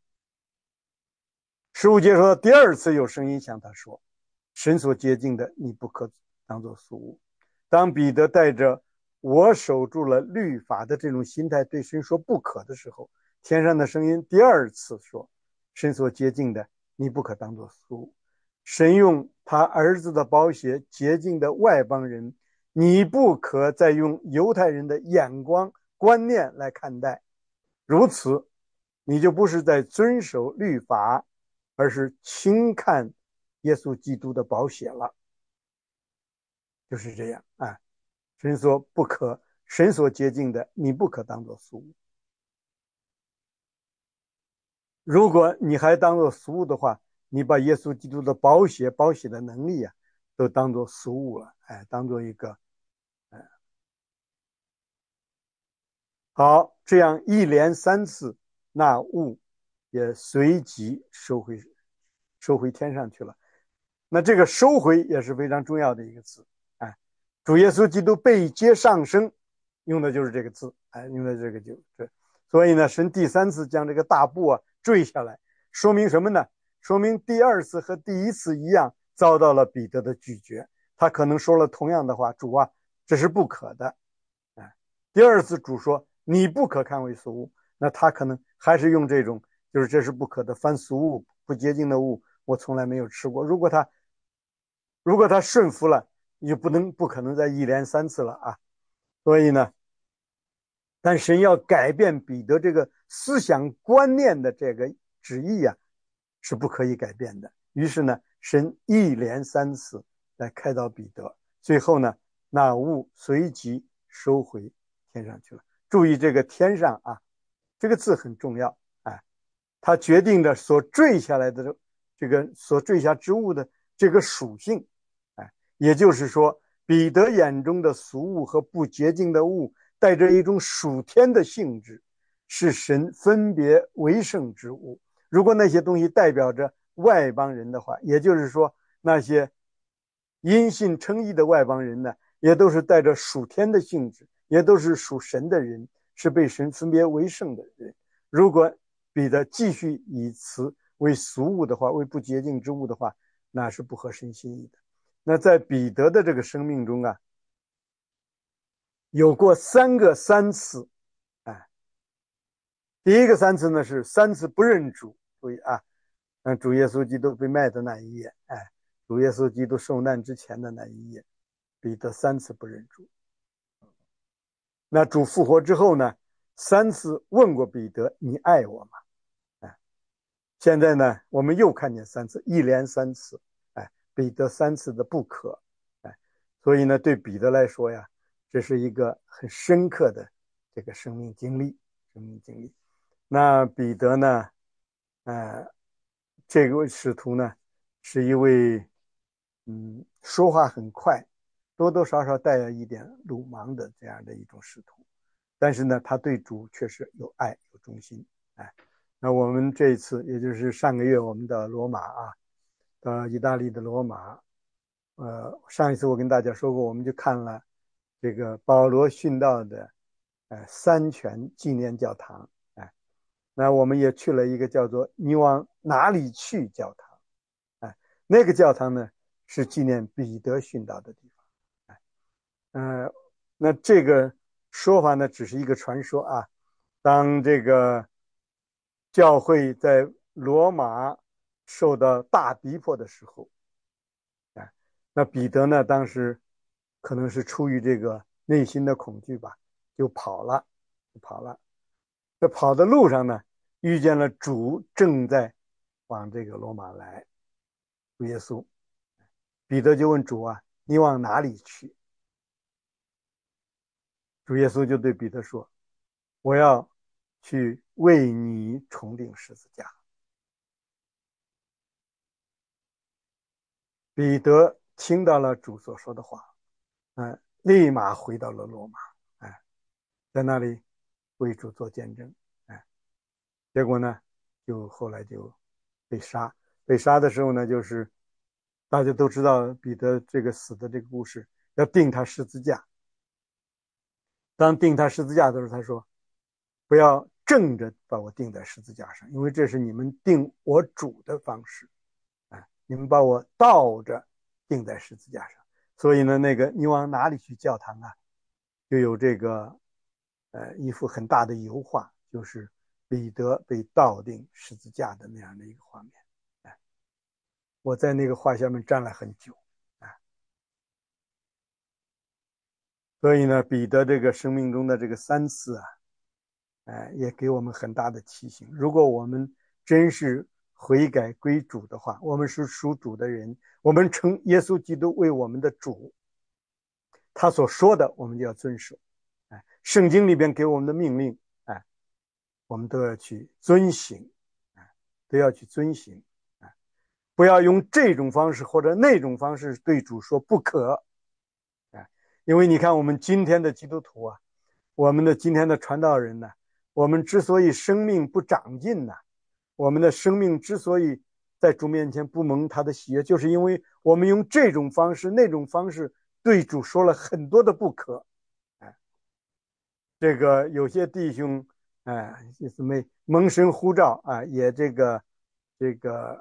十五节说，第二次有声音向他说：“神所洁净的，你不可当作俗物。”当彼得带着我守住了律法的这种心态对神说不可的时候，天上的声音第二次说：“神所洁净的，你不可当作俗物。”神用他儿子的宝血洁净的外邦人，你不可再用犹太人的眼光观念来看待，如此你就不是在遵守律法，而是轻看耶稣基督的宝血了。就是这样啊，神说不可，神所洁净的，你不可当作俗物。如果你还当作俗物的话，你把耶稣基督的宝血、宝血的能力啊，都当作俗物了，哎，当做一个，哎，好，这样一连三次，那物也随即收回，收回天上去了。那这个收回也是非常重要的一个字，哎，主耶稣基督被接上升，用的就是这个字，哎，用的这个就这，所以呢，神第三次将这个大布啊坠下来，说明什么呢？说明第二次和第一次一样，遭到了彼得的拒绝。他可能说了同样的话：“主啊，这是不可的。”哎，第二次主说：“你不可看为俗物。”那他可能还是用这种，就是这是不可的，凡俗物、不洁净的物，我从来没有吃过。如果他如果他顺服了，你就不能不可能再一连三次了啊！所以呢，但神要改变彼得这个思想观念的这个旨意啊，是不可以改变的。于是呢，神一连三次来开导彼得，最后呢，那物随即收回天上去了。注意这个天上啊，这个字很重要，哎，它决定着所坠下来的这个所坠下之物的这个属性，哎，也就是说，彼得眼中的俗物和不洁净的物，带着一种属天的性质，是神分别为圣之物。如果那些东西代表着外邦人的话，也就是说，那些因信称义的外邦人呢，也都是带着属天的性质，也都是属神的人，是被神分别为圣的人。如果彼得继续以此为俗物的话，为不洁净之物的话，那是不合神心意的。那在彼得的这个生命中啊，有过三个三次，哎，第一个三次呢是三次不认主，注意啊，嗯，主耶稣基督被卖的那一夜，哎，主耶稣基督受难之前的那一夜，彼得三次不认主。那主复活之后呢，三次问过彼得：“你爱我吗？”哎，现在呢，我们又看见三次，一连三次，哎，彼得三次的不可，哎，所以呢，对彼得来说呀，这是一个很深刻的这个生命经历，生命经历。那彼得呢，呃，这位使徒呢，是一位，嗯，说话很快，多多少少带有一点鲁莽的这样的一种使徒，但是呢，他对主确实有爱有忠心，哎。那我们这一次，也就是上个月我们的罗马啊，到意大利的罗马，呃，上一次我跟大家说过，我们就看了这个保罗殉道的，呃，三权纪念教堂，哎，那我们也去了一个叫做“你往哪里去”教堂，哎，那个教堂呢是纪念彼得殉道的地方，哎，呃，那这个说法呢只是一个传说啊，当这个教会在罗马受到大逼迫的时候，哎，那彼得呢，当时可能是出于这个内心的恐惧吧，就跑了，就跑了。在跑的路上呢，遇见了主正在往这个罗马来，主耶稣。彼得就问主啊：“你往哪里去？” 主耶稣就对彼得说，我要去为你重钉十字架。彼得听到了主所说的话，哎，立马回到了罗马，哎，在那里为主做见证，哎，结果呢，就后来就被杀。被杀的时候呢，就是大家都知道彼得这个死的这个故事，要钉他十字架。当钉他十字架的时候，他说：“不要正着把我钉在十字架上，因为这是你们钉我主的方式，哎，你们把我倒着钉在十字架上。所以呢，那个你往哪里去教堂啊？就有这个呃一幅很大的油画，就是彼得被倒钉十字架的那样的一个画面。哎，我在那个画下面站了很久。哎，所以呢，彼得这个生命中的这个三次啊。”哎，也给我们很大的提醒。如果我们真是悔改归主的话，我们是属主的人，我们称耶稣基督为我们的主，他所说的我们就要遵守。哎，圣经里边给我们的命令，哎，我们都要去遵行，哎，都要去遵行。哎，不要用这种方式或者那种方式对主说不可。哎，因为你看我们今天的基督徒啊，我们的今天的传道人呢，我们之所以生命不长进呢，我们的生命之所以在主面前不蒙他的喜悦，就是因为我们用这种方式那种方式对主说了很多的不可。哎，这个有些弟兄哎，就是没蒙神呼召啊，也这个这个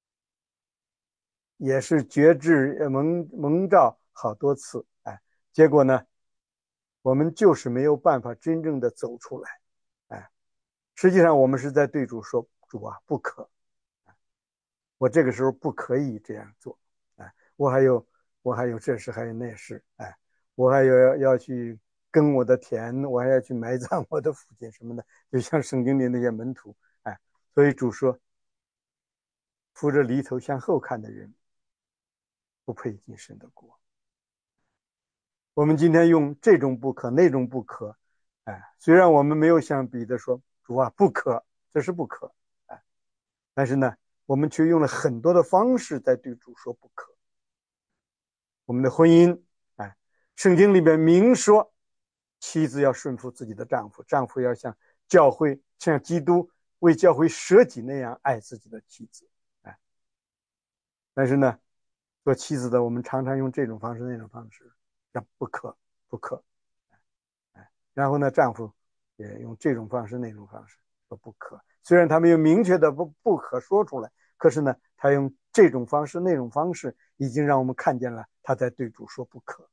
也是觉志蒙蒙召好多次。哎，结果呢，我们就是没有办法真正的走出来。哎，实际上我们是在对主说，主啊，不可，我这个时候不可以这样做。哎，我还有我还有这事还有那事。哎，我还有要要去耕我的田，我还要去埋葬我的父亲什么的，就像圣经里那些门徒。哎，所以主说，扶着犁头向后看的人不配进神的国。我们今天用这种不可那种不可，哎，虽然我们没有像彼得说，主啊，不可，这是不可。哎，但是呢，我们却用了很多的方式在对主说不可。我们的婚姻，哎，圣经里边明说，妻子要顺服自己的丈夫，丈夫要像教会像基督为教会舍己那样爱自己的妻子。哎，但是呢，做妻子的我们常常用这种方式那种方式，让不可不可。哎，然后呢，丈夫也用这种方式那种方式说不可。虽然他没有明确的不不可说出来，可是呢，他用这种方式那种方式，已经让我们看见了他在对主说不可。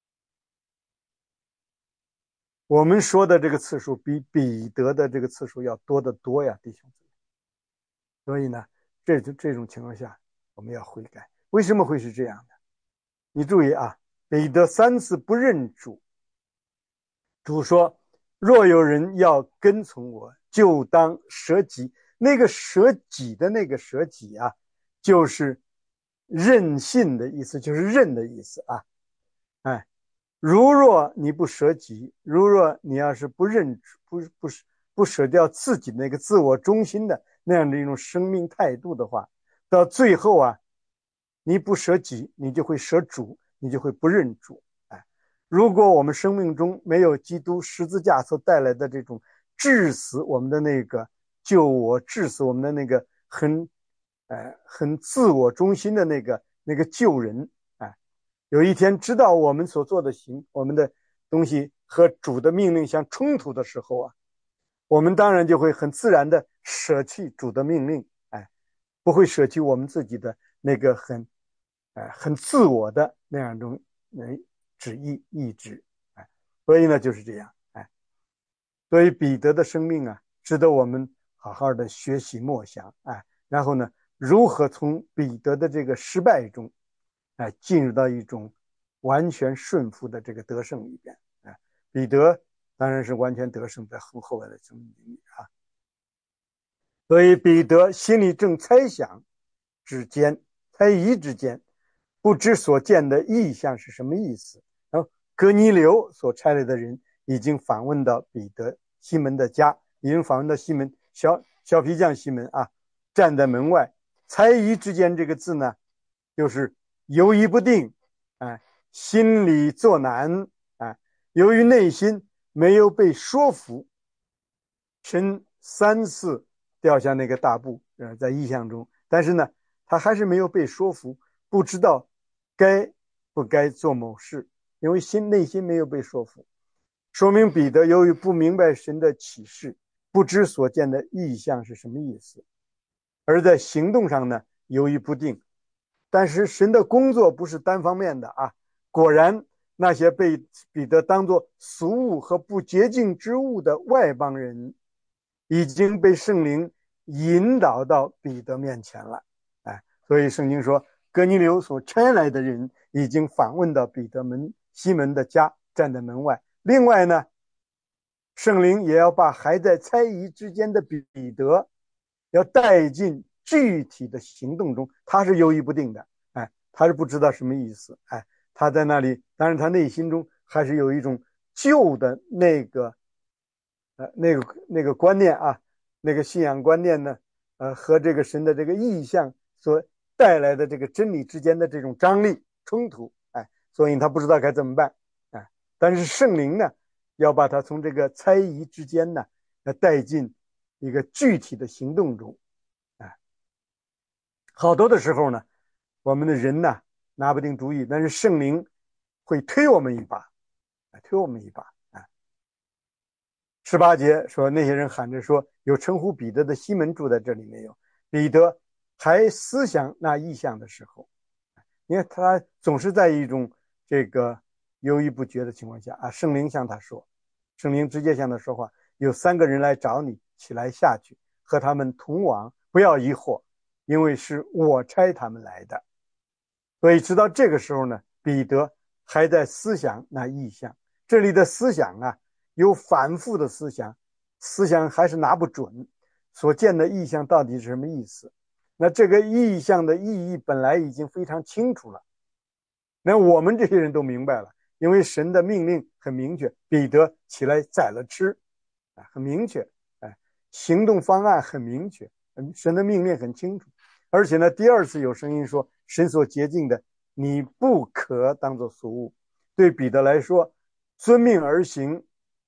我们说的这个次数比彼得的这个次数要多得多呀，弟兄姊妹。所以呢，这这种情况下，我们要悔改。为什么会是这样的？你注意啊，彼得三次不认主。主说，若有人要跟从我，就当舍己。那个舍己的那个舍己啊，就是任性的意思，就是认的意思啊。哎，如若你不舍己，如若你要是不认不不不舍掉自己那个自我中心的那样的一种生命态度的话，到最后啊，你不舍己，你就会舍主，你就会不认主。哎，如果我们生命中没有基督十字架所带来的这种致死我们的那个救我，致死我们的那个很呃很自我中心的那个那个救人。哎，有一天知道我们所做的行我们的东西和主的命令相冲突的时候啊，我们当然就会很自然的舍弃主的命令。哎，不会舍弃我们自己的那个很哎很自我的那样一种旨意意志。哎，所以呢就是这样。哎，所以彼得的生命啊，值得我们好好的学习默想。哎，然后呢，如何从彼得的这个失败中，哎，进入到一种完全顺服的这个得胜里边。哎，彼得当然是完全得胜在后后来的生命里啊。所以彼得心里正猜想之间，猜疑之间，不知所见的异象是什么意思。然后哥尼流所差来的人已经访问到彼得西门的家，已经访问到西门小小皮匠西门啊，站在门外。猜疑之间这个字呢，就是犹疑不定，哎，心里作难，哎，由于内心没有被说服，神三次掉下那个大布，呃，在意象中，但是呢，他还是没有被说服，不知道该不该做某事，因为心内心没有被说服，说明彼得由于不明白神的启示，不知所见的意象是什么意思，而在行动上呢，犹豫不定。但是神的工作不是单方面的啊，果然那些被彼得当作俗物和不洁净之物的外邦人，已经被圣灵引导到彼得面前了。哎，所以圣经说，哥尼流所差来的人已经访问到彼得门西门的家，站在门外。另外呢，圣灵也要把还在猜疑之间的彼得要带进具体的行动中，他是犹豫不定的，哎，他是不知道什么意思，哎，他在那里，当然他内心中还是有一种旧的那个，呃，那个那个观念啊，那个信仰观念呢，呃，和这个神的这个意象所带来的这个真理之间的这种张力冲突，哎，所以他不知道该怎么办，哎，但是圣灵呢，要把他从这个猜疑之间呢，要带进一个具体的行动中。哎，好多的时候呢，我们的人呢拿不定主意，但是圣灵会推我们一把，推我们一把。啊，十八节说那些人喊着说，有称呼彼得的西门住在这里没有？彼得还思想那意象的时候，因为他总是在一种这个犹豫不决的情况下啊，圣灵向他说，圣灵直接向他说话，有三个人来找你，起来下去，和他们同往，不要疑惑，因为是我差他们来的。所以直到这个时候呢，彼得还在思想那意象。这里的思想啊，有反复的思想，思想还是拿不准所见的意象到底是什么意思。那这个意象的意义本来已经非常清楚了，那我们这些人都明白了，因为神的命令很明确，彼得起来宰了吃，很明确，哎，行动方案很明确，神的命令很清楚。而且呢，第二次有声音说，神所洁净的，你不可当作俗物。对彼得来说，遵命而行，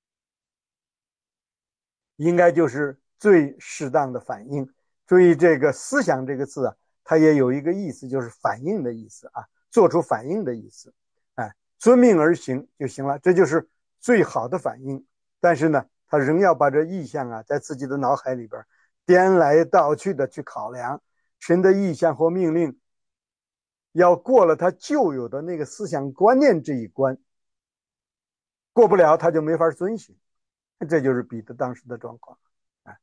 应该就是最适当的反应。注意这个思想这个字啊，它也有一个意思，就是反应的意思啊，做出反应的意思。哎，遵命而行就行了，这就是最好的反应。但是呢，他仍要把这意象啊，在自己的脑海里边颠来倒去的去考量神的意象或命令，要过了他旧有的那个思想观念这一关，过不了他就没法遵循。这就是彼得当时的状况。哎，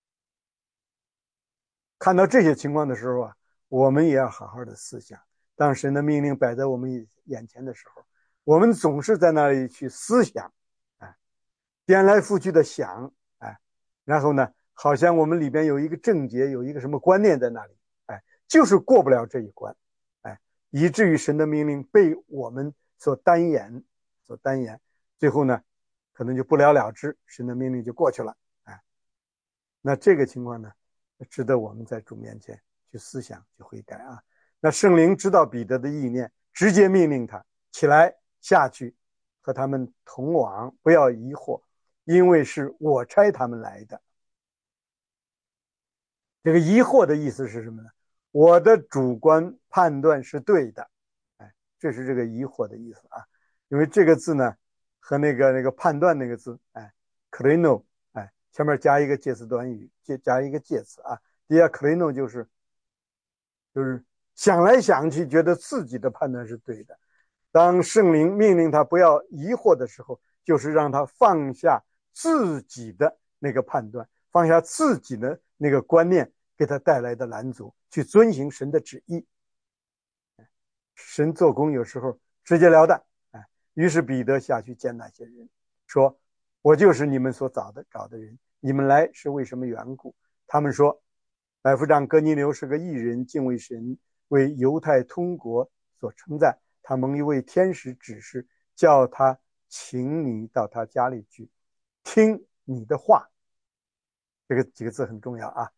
看到这些情况的时候啊，我们也要好好的思想。当神的命令摆在我们眼前的时候，我们总是在那里去思想，哎，颠来覆去的想，哎，然后呢，好像我们里边有一个症结，有一个什么观念在那里，哎，就是过不了这一关，哎，以至于神的命令被我们所单言，所单言，最后呢，可能就不了了之，神的命令就过去了，哎，那这个情况呢，值得我们在主面前去思想、去悔改啊。那圣灵知道彼得的意念，直接命令他起来下去，和他们同往，不要疑惑，因为是我差他们来的。这个疑惑的意思是什么呢？我的主观判断是对的，哎，这是这个疑惑的意思啊。因为这个字呢，和那个那个判断那个字，哎 ，krino， 哎，前面加一个介词短语，加一个介词啊。第二 krino 就是就是想来想去，觉得自己的判断是对的。当圣灵命令他不要疑惑的时候，就是让他放下自己的那个判断，放下自己的那个观念给他带来的拦阻，去遵行神的旨意。神做工有时候直截了当，于是彼得下去见那些人，说：“我就是你们所找的找的人，你们来是为什么缘故？”他们说：“百夫长哥尼流是个义人，敬畏神，为犹太通国所称赞。他蒙一位天使指示，叫他请你到他家里去，听你的话。这个几个字很重要啊。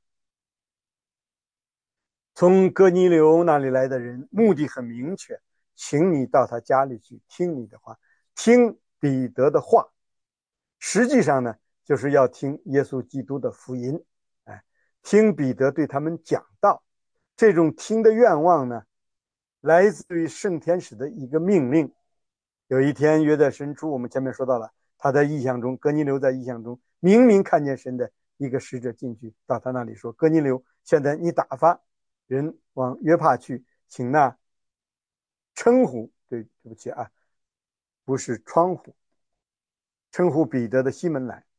从哥尼流那里来的人，目的很明确，请你到他家里去，听你的话，听彼得的话。实际上呢，就是要听耶稣基督的福音，哎，听彼得对他们讲道。这种听的愿望呢，来自于圣天使的一个命令。有一天约在申初，我们前面说到了，他在异象中，哥尼流在异象中明明看见神的一个使者进去，到他那里说：“哥尼流，现在你打发人往约帕去，请那称呼，对，对不起啊，不是窗户，称呼彼得的西门来，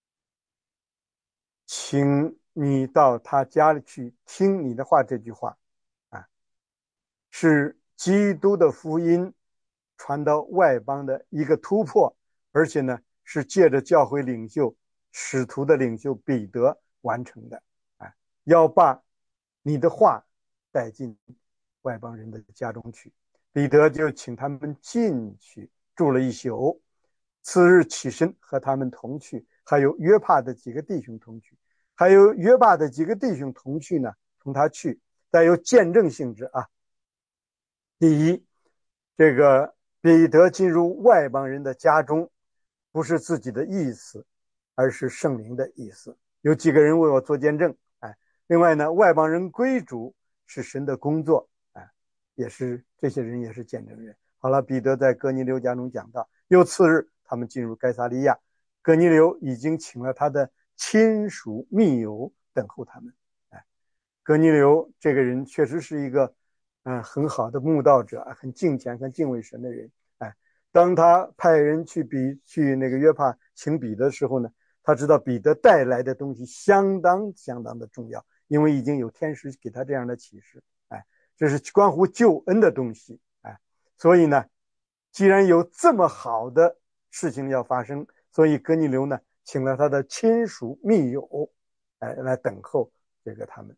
请你到他家里去听你的话。”这句话啊，是基督的福音传到外邦的一个突破，而且呢，是借着教会领袖、使徒的领袖彼得完成的。啊，要把你的话带进外邦人的家中去。彼得就请他们进去住了一宿，次日起身和他们同去，还有约帕的几个弟兄同去，还有约帕的几个弟兄同去呢，同他去，带有见证性质啊。第一，这个彼得进入外邦人的家中，不是自己的意思，而是圣灵的意思。有几个人为我做见证，哎，另外呢，外邦人归主是神的工作，哎，也是这些人也是见证人。好了，彼得在哥尼流家中讲道，又次日他们进入该撒利亚，哥尼流已经请了他的亲属密友等候他们。哎，哥尼流这个人确实是一个嗯，很好的慕道者，很敬虔、很敬畏神的人。哎，当他派人去比去那个约帕请彼得的时候呢，他知道彼得带来的东西相当相当的重要，因为已经有天使给他这样的启示。哎，这是关乎救恩的东西。哎，所以呢，既然有这么好的事情要发生，所以哥尼流呢，请了他的亲属密友，哎，来等候这个他们。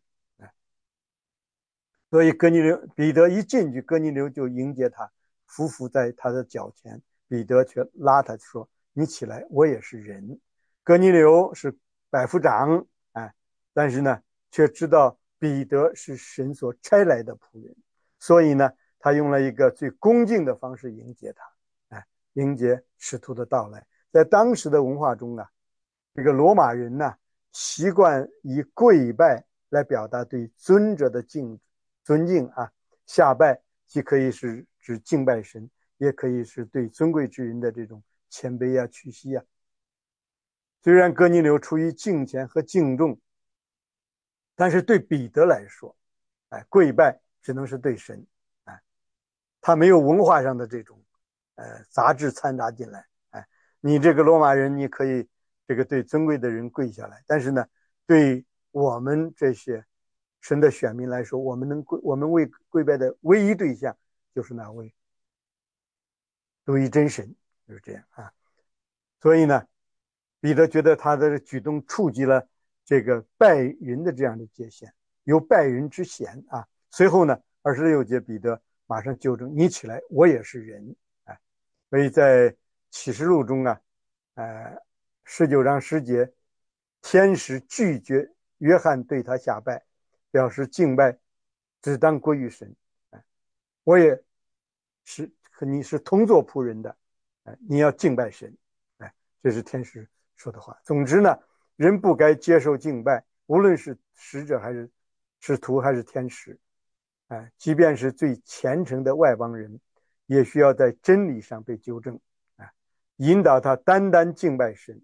所以哥尼流彼得一进去，哥尼流就迎接他，匍匐在他的脚前。彼得却拉他说：“你起来，我也是人。”哥尼流是百夫长，哎，但是呢，却知道彼得是神所差来的仆人，所以呢，他用了一个最恭敬的方式迎接他，哎，迎接使徒的到来。在当时的文化中啊，这个罗马人呢，习惯以跪拜来表达对尊者的敬尊敬啊，下拜既可以是指敬拜神，也可以是对尊贵之人的这种谦卑啊、屈膝啊。虽然哥尼流出于敬虔和敬重，但是对彼得来说，哎，跪拜只能是对神，哎，他没有文化上的这种呃杂质掺杂进来。哎，你这个罗马人，你可以这个对尊贵的人跪下来，但是呢，对我们这些神的选民来说，我们能跪，我们为跪拜的唯一对象就是那位独一真神，就是这样啊。所以呢，彼得觉得他的举动触及了这个拜人的这样的界限，有拜人之嫌啊。随后呢，二十六节彼得马上纠正：“你起来，我也是人。”哎，所以在启示录中啊，呃，十九章十节，天使拒绝约翰对他下拜，表示敬拜只当归于神。哎，我也是和你是同作仆人的，哎，你要敬拜神。哎，这是天使说的话。总之呢，人不该接受敬拜，无论是使者还是使徒还是天使，哎，即便是最虔诚的外邦人，也需要在真理上被纠正，哎，引导他单单敬拜神。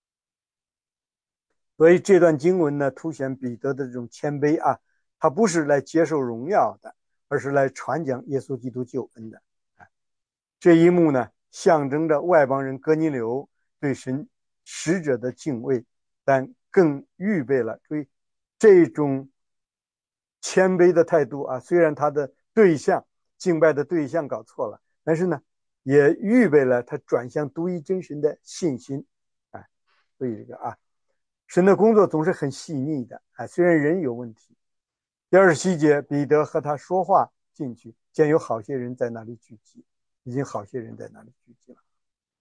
所以这段经文呢，凸显彼得的这种谦卑啊，他不是来接受荣耀的，而是来传讲耶稣基督救恩的。这一幕呢，象征着外邦人哥尼流对神使者的敬畏，但更预备了对这种谦卑的态度啊。虽然他的对象敬拜的对象搞错了，但是呢，也预备了他转向独一真神的信心。哎，所以这个啊，神的工作总是很细腻的。哎，虽然人有问题。第二十七节，彼得和他说话进去，见有好些人在那里聚集。已经好些人在那里聚集了。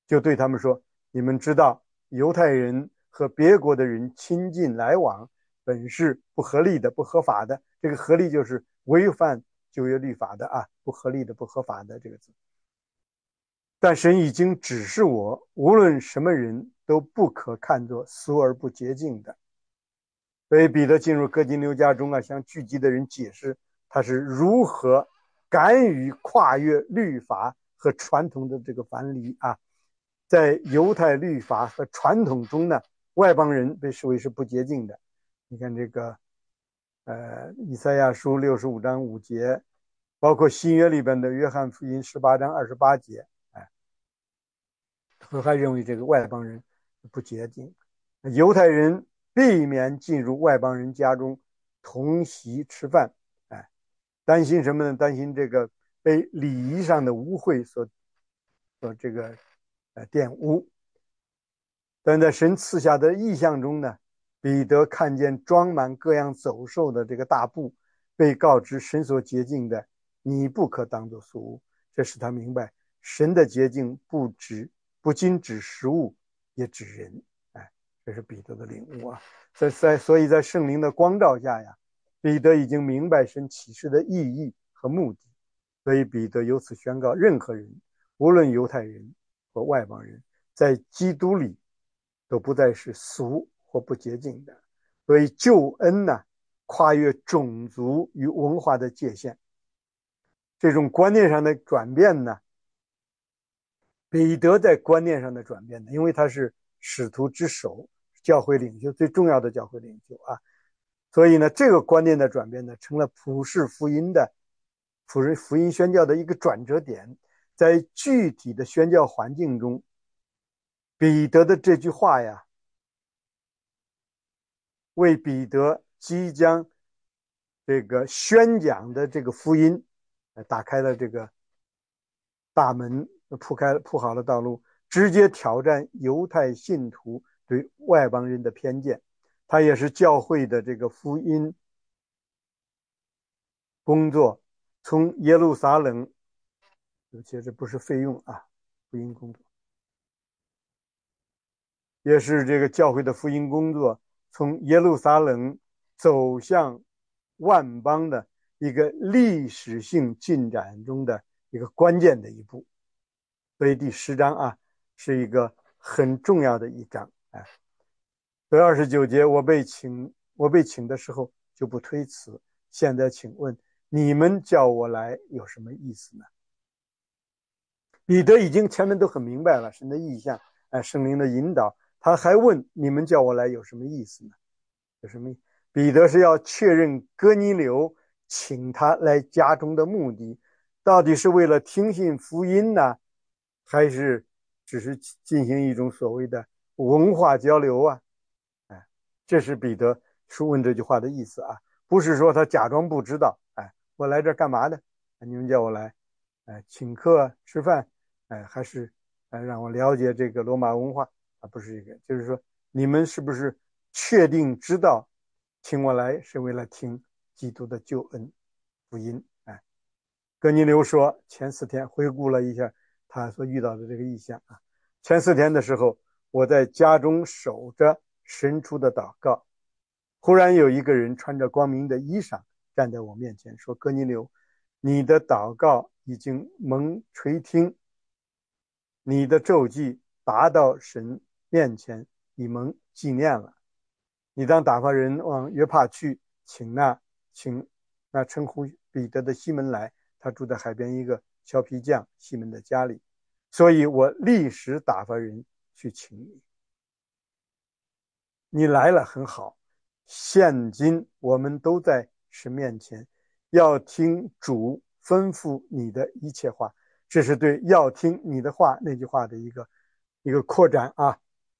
就对他们说：你们知道，犹太人和别国的人亲近来往，本是不合理的、不合法的。这个合理就是违反旧约律法的啊，不合理的、不合法的这个字。但神已经指示我，无论什么人都不可看作俗而不洁净的。所以彼得进入哥尼流家中啊，向聚集的人解释他是如何敢于跨越律法和传统的这个藩篱啊。在犹太律法和传统中呢，外邦人被视为是不洁净的。你看这个呃以赛亚书六十五章五节，包括新约里边的约翰福音十八章二十八节，哎，都还认为这个外邦人不洁净。犹太人避免进入外邦人家中同席吃饭，哎，担心什么呢？担心这个被礼仪上的污秽所所这个呃玷污。但在神赐下的意象中呢，彼得看见装满各样走兽的这个大布，被告知神所洁净的，你不可当作俗物。这使他明白神的洁净不止不仅指食物，也指人。哎，这是彼得的领悟啊。在在所以在圣灵的光照下呀，彼得已经明白神启示的意义和目的。所以彼得由此宣告，任何人，无论犹太人或外邦人，在基督里都不再是俗或不洁净的。所以救恩呢，跨越种族与文化的界限。这种观念上的转变呢，彼得在观念上的转变呢，因为他是使徒之首，教会领袖，最重要的教会领袖啊，所以呢，这个观念的转变呢，成了普世福音的普世福音宣教的一个转折点。在具体的宣教环境中，彼得的这句话呀，为彼得即将这个宣讲的这个福音打开了这个大门，铺开铺好了道路，直接挑战犹太信徒对外邦人的偏见。他也是教会的这个福音工作从耶路撒冷，而且这不是费用啊，福音工作也是这个教会的福音工作从耶路撒冷走向万邦的一个历史性进展中的一个关键的一步。所以第十章啊，是一个很重要的一章。哎，所以二十九节，我被请，我被请的时候就不推辞。现在请问，你们叫我来有什么意思呢？彼得已经前面都很明白了神的意象，哎，圣灵的引导，他还问你们叫我来有什么意思呢？有什么意思？彼得是要确认哥尼流请他来家中的目的，到底是为了听信福音呢，还是只是进行一种所谓的文化交流啊？哎，这是彼得是问这句话的意思啊，不是说他假装不知道。哎，我来这干嘛的？你们叫我来，哎，请客吃饭，哎，还是哎让我了解这个罗马文化啊？不是这个，就是说你们是不是确定知道，请我来是为了听基督的救恩福音？哎，哥尼流说，前四天回顾了一下他所遇到的这个异象啊。前四天的时候，我在家中守着神出的祷告，忽然有一个人穿着光明的衣裳站在我面前，说：“哥尼流，你的祷告已经蒙垂听，你的咒迹达到神面前，已蒙纪念了。你当打发人往约帕去，请那请那称呼彼得的西门来，他住在海边一个削皮匠西门的家里。所以我立时打发人去请你。你来了很好，现今我们都在神面前，要听主吩咐你的一切话。”这是对要听你的话那句话的一个一个扩展啊。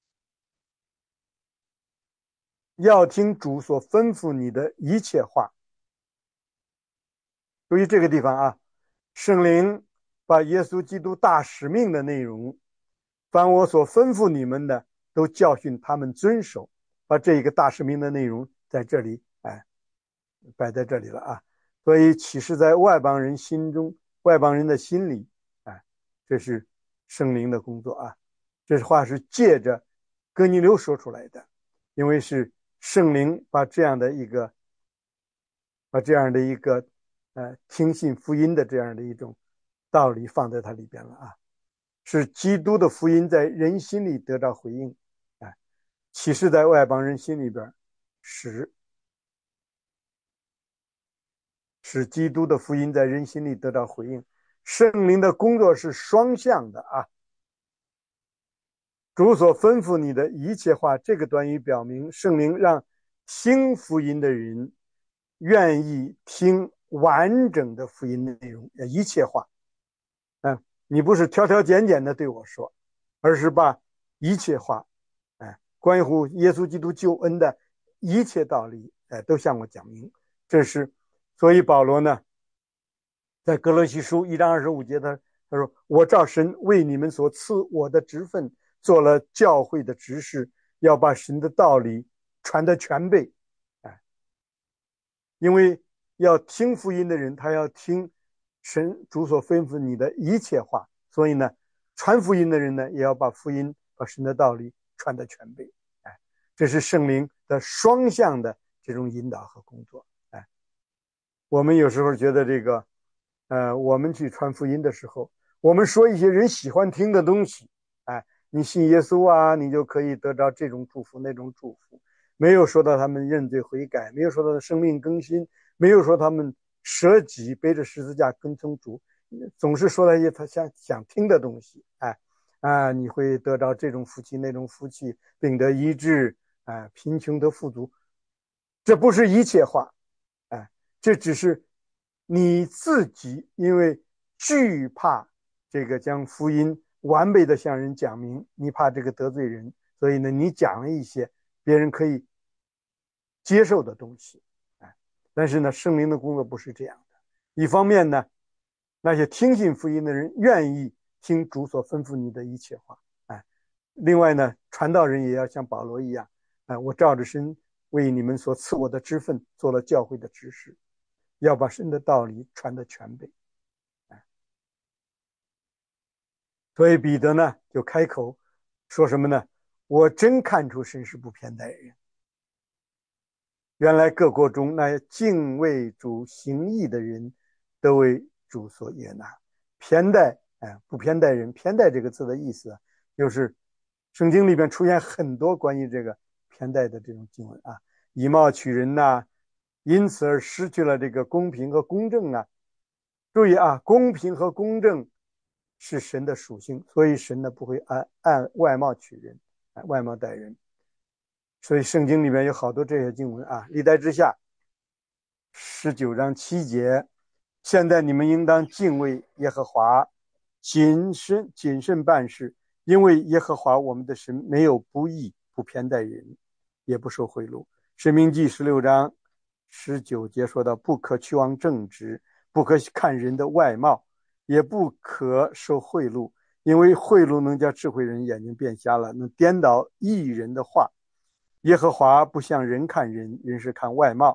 要听主所吩咐你的一切话。注意这个地方啊，圣灵把耶稣基督大使命的内容，凡我所吩咐你们的，都教训他们遵守。把这一个大使命的内容在这里，哎，摆在这里了啊。所以启示在外邦人心中，外邦人的心里，哎，这是圣灵的工作啊。 这话是借着哥尼流说出来的，因为是圣灵把这样的一个把这样的一个呃听信福音的这样的一种道理放在它里边了啊，是基督的福音在人心里得到回应，哎，启示在外邦人心里边，使使基督的福音在人心里得到回应。圣灵的工作是双向的啊，主所吩咐你的一切话，这个短语表明圣灵让听福音的人愿意听完整的福音内容，一切话。嗯，你不是挑挑拣拣的对我说，而是把一切话，哎，关乎耶稣基督救恩的一切道理，哎，都向我讲明。这是，所以保罗呢，在哥罗西书一章二十五节，他他说：“我照神为你们所赐我的职分，做了教会的执事，要把神的道理传得全备。”哎，因为要听福音的人，他要听神主所吩咐你的一切话，所以呢，传福音的人呢，也要把福音、把神的道理传得全备。哎，这是圣灵的双向的这种引导和工作。哎，我们有时候觉得这个，呃，我们去传福音的时候，我们说一些人喜欢听的东西，哎，你信耶稣啊，你就可以得到这种祝福那种祝福，没有说到他们认罪悔改，没有说到生命更新，没有说他们舍己背着十字架跟从主，总是说了一些他想想听的东西，哎，啊，你会得到这种福气那种福气，病得医治，哎，贫穷得富足，这不是一切话，哎，这只是你自己因为惧怕这个将福音完备的向人讲明，你怕这个得罪人，所以呢，你讲了一些别人可以接受的东西，哎，但是呢，圣灵的工作不是这样的。一方面呢，那些听信福音的人愿意听主所吩咐你的一切话，哎，另外呢，传道人也要像保罗一样，哎，我照着神为你们所赐我的职分，做了教会的执事，要把神的道理传得全备。哎，所以彼得呢就开口说什么呢？我真看出神是不偏待人。原来各国中那敬畏主行义的人都为主所悦纳。偏待，哎，不偏待人。偏待这个字的意思，就是圣经里边出现很多关于这个偏待的这种经文啊，以貌取人呐、啊，因此而失去了这个公平和公正啊。注意啊，公平和公正是神的属性，所以神呢不会按按外貌取人，外貌待人。所以圣经里面有好多这些经文啊，历代之下十九章七节，现在你们应当敬畏耶和华，谨慎谨慎办事，因为耶和华我们的神没有不义，不偏待人，也不受贿赂。申命记十六章十九节说到，不可屈枉正直，不可看人的外貌，也不可受贿赂，因为贿赂能叫智慧人眼睛变瞎了，能颠倒义人的话。耶和华不像人看人，人是看外貌，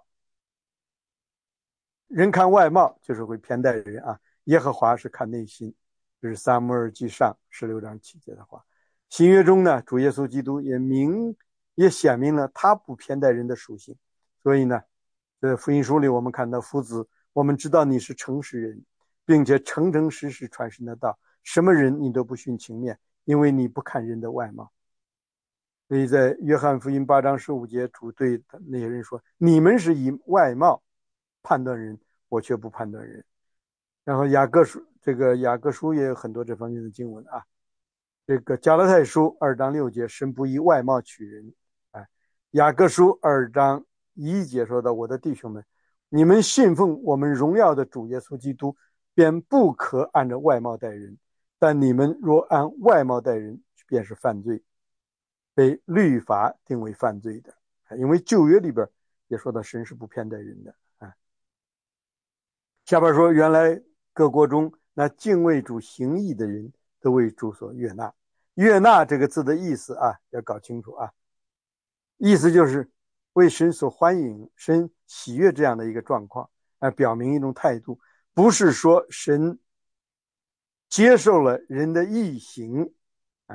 人看外貌就是会偏待人啊。耶和华是看内心，这是撒母耳记上十六章七节的话。新约中呢，主耶稣基督也明也显明了他不偏待人的属性。所以呢，在福音书里我们看到，夫子，我们知道你是诚实人，并且诚诚实实传神的道，什么人你都不徇情面，因为你不看人的外貌。所以在约翰福音八章十五节，主对那些人说：“你们是以外貌判断人，我却不判断人。”然后雅各书这个雅各书也有很多这方面的经文啊。这个加拉太书二章六节，神不以外貌取人。哎，雅各书二章一节说到：“我的弟兄们，你们信奉我们荣耀的主耶稣基督，便不可按照外貌待人。但你们若按外貌待人，便是犯罪。”被律法定为犯罪的，因为旧约里边也说到神是不偏待人的。下边说，原来各国中那敬畏主行义的人都为主所悦纳。悦纳这个字的意思啊，要搞清楚啊，意思就是为神所欢迎，神喜悦这样的一个状况，啊，表明一种态度，不是说神接受了人的义行，啊，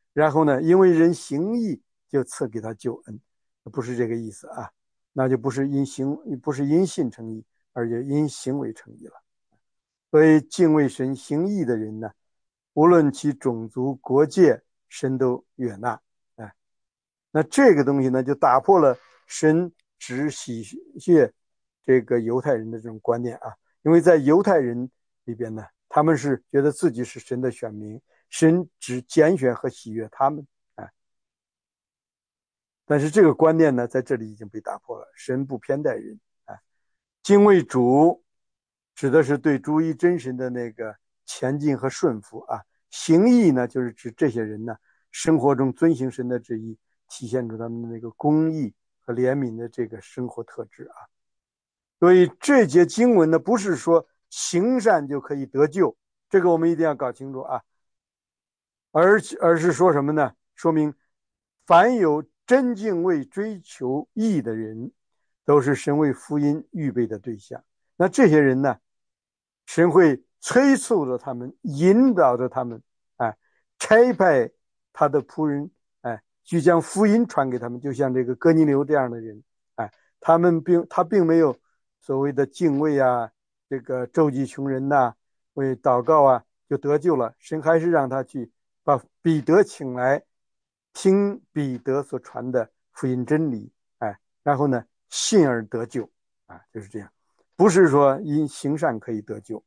然后呢，因为人行义就赐给他救恩，不是这个意思啊，那就不是因行不是因信称义，而且因行为称义了。所以敬畏神行义的人呢，无论其种族国界，神都悦纳。哎，那这个东西呢，就打破了神只喜悦这个犹太人的这种观念啊。因为在犹太人里边呢，他们是觉得自己是神的选民，神只拣选和喜悦他们。哎，但是这个观念呢，在这里已经被打破了，神不偏待人。哎，敬畏主指的是对独一真神的那个前进和顺服啊。行义呢，就是指这些人呢，生活中遵行神的旨意，体现出他们的那个公义和怜悯的这个生活特质啊。所以这节经文呢，不是说行善就可以得救，这个我们一定要搞清楚啊。而而是说什么呢？说明凡有真敬畏追求义的人，都是神为福音预备的对象。那这些人呢，神会催促着他们，引导着他们，哎，差派他的仆人，哎，去将福音传给他们。就像这个哥尼流这样的人，哎，他们并他并没有所谓的敬畏啊，这个周济穷人呐、啊，为祷告啊就得救了。神还是让他去把彼得请来，听彼得所传的福音真理，哎，然后呢，信而得救，啊，就是这样，不是说因行善可以得救。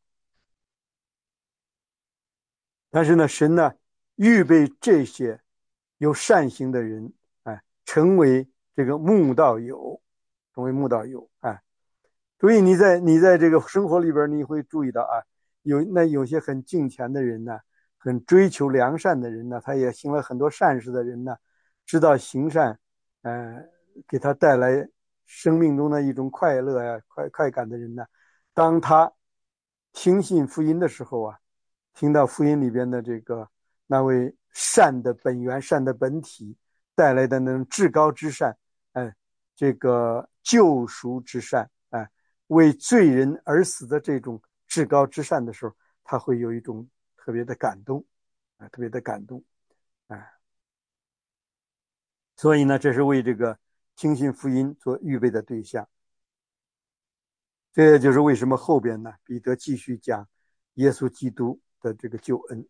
但是呢，神呢，预备这些有善行的人，哎，成为这个慕道友，成为慕道友，哎，所以你在你在这个生活里边，你会注意到啊，有那有些很敬虔的人呢，很追求良善的人呢，他也行了很多善事的人呢，知道行善，呃，给他带来生命中的一种快乐呀、快快感的人呢，当他听信福音的时候啊，听到福音里边的这个那位善的本源、善的本体带来的那种至高之善，哎，这个救赎之善，哎，为罪人而死的这种至高之善的时候，他会有一种特别的感动，啊，特别的感动，哎，所以呢，这是为这个听信福音做预备的对象。这也就是为什么后边呢，彼得继续讲耶稣基督的这个救恩，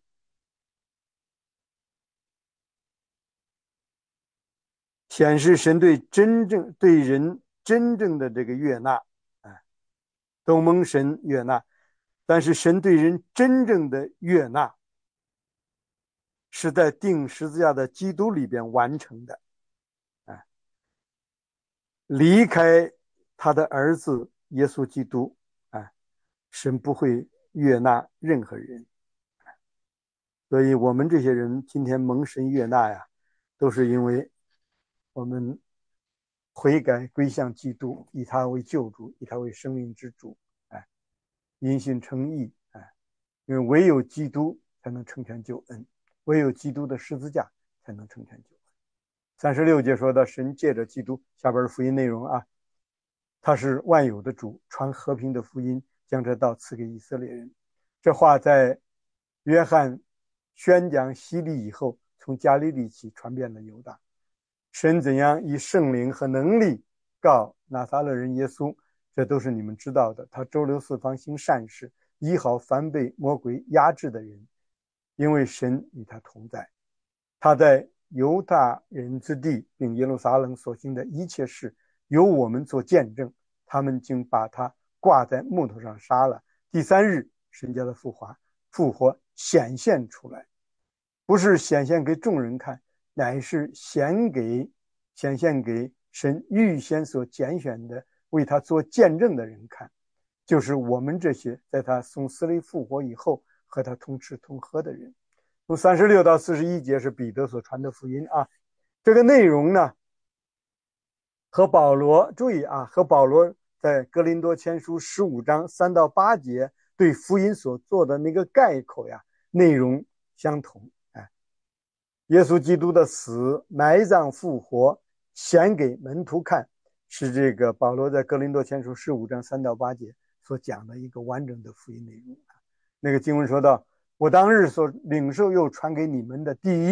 显示神对真正对人真正的这个悦纳，哎，都蒙神悦纳，但是神对人真正的悦纳是在钉十字架的基督里边完成的，哎，离开他的儿子耶稣基督，哎，神不会悦纳任何人。所以我们这些人今天蒙神悦纳呀，都是因为我们悔改归向基督，以他为救主，以他为生命之主，哎，因信称义，哎，因为唯有基督才能成全救恩，唯有基督的十字架才能成全救恩。三十六节说到，神借着基督，下边的福音内容啊，他是万有的主，传和平的福音，将这道赐给以色列人。这话在约翰宣讲洗礼以后，从加利利起传遍了犹大。神怎样以圣灵和能力告拿撒勒人耶稣，这都是你们知道的。他周流四方行善事，医好凡被魔鬼压制的人，因为神与他同在。他在犹大人之地并耶路撒冷所行的一切事，由我们做见证。他们竟把他挂在木头上杀了。第三日，神叫他复活，复活显现出来，不是显现给众人看，乃是显给显现给神预先所拣选的为他做见证的人看，就是我们这些在他从死里复活以后和他同吃同喝的人。从三十六到四十一节是彼得所传的福音啊，这个内容呢和保罗注意啊，和保罗在哥林多前书十五章三到八节对福音所做的那个概括呀，内容相同。哎，耶稣基督的死、埋葬、复活，显给门徒看，是这个保罗在哥林多前书十五章三到八节所讲的一个完整的福音内容。那个经文说到，我当日所领受又传给你们的第一，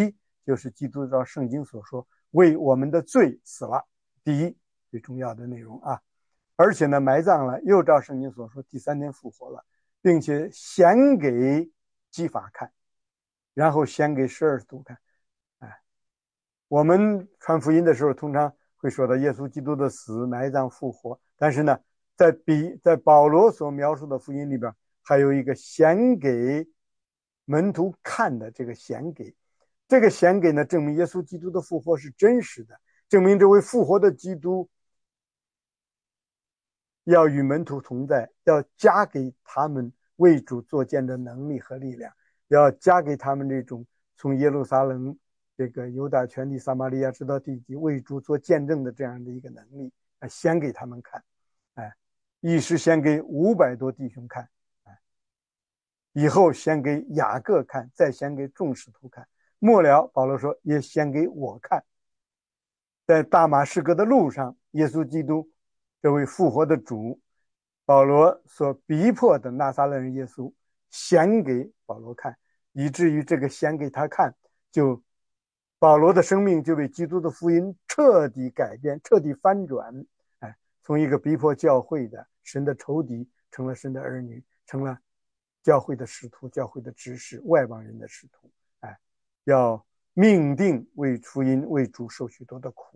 就是基督照圣经所说，为我们的罪死了，第一最重要的内容啊。而且呢，埋葬了，又照圣经所说，第三天复活了，并且显给基法看，然后显给十二使徒看。哎，我们传福音的时候，通常会说到耶稣基督的死、埋葬、复活，但是呢，在比在保罗所描述的福音里边，还有一个显给门徒看的这个显给，这个显给呢，证明耶稣基督的复活是真实的，证明这位复活的基督要与门徒同在，要加给他们为主作见的能力和力量，要加给他们这种从耶路撒冷这个犹大全地撒玛利亚直到地极为主做见证的这样的一个能力，先给他们看，哎，一时先给五百多弟兄看，哎，以后先给雅各看，再先给众使徒看，末了保罗说也先给我看。在大马士革的路上，耶稣基督这位复活的主，保罗所逼迫的拿撒勒人耶稣显给保罗看，以至于这个显给他看，就保罗的生命就被基督的福音彻底改变，彻底翻转，哎，从一个逼迫教会的神的仇敌，成了神的儿女，成了教会的使徒，教会的执事，外邦人的使徒，哎，要命定为福音为主受许多的苦。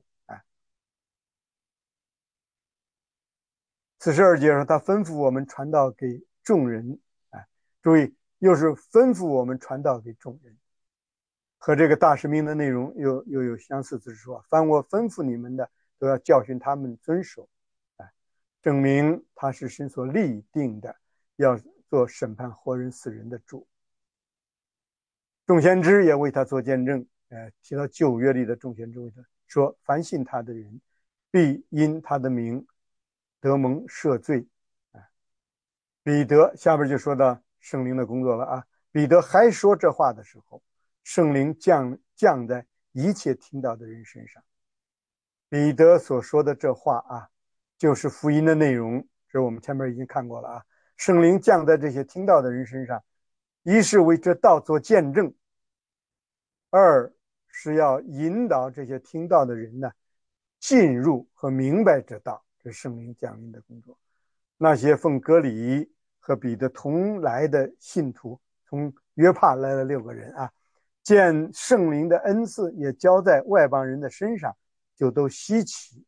四十二节说他吩咐我们传道给众人，哎，注意又是吩咐我们传道给众人，和这个大使命的内容又又有相似之处。凡我吩咐你们的，都要教训他们遵守，哎，证明他是神所立定的，要做审判活人死人的主。众先知也为他做见证，呃，提到旧约里的众先知为他说，凡信他的人，必因他的名得蒙赦罪。彼得下边就说到圣灵的工作了啊。彼得还说这话的时候，圣灵降降在一切听到的人身上。彼得所说的这话啊，就是福音的内容，这我们前面已经看过了啊。圣灵降在这些听到的人身上，一是为这道做见证，二是要引导这些听到的人呢进入和明白这道，这是圣灵降临的工作。那些奉割礼和彼得同来的信徒，从约帕来了六个人啊，见圣灵的恩赐也交在外邦人的身上，就都稀奇，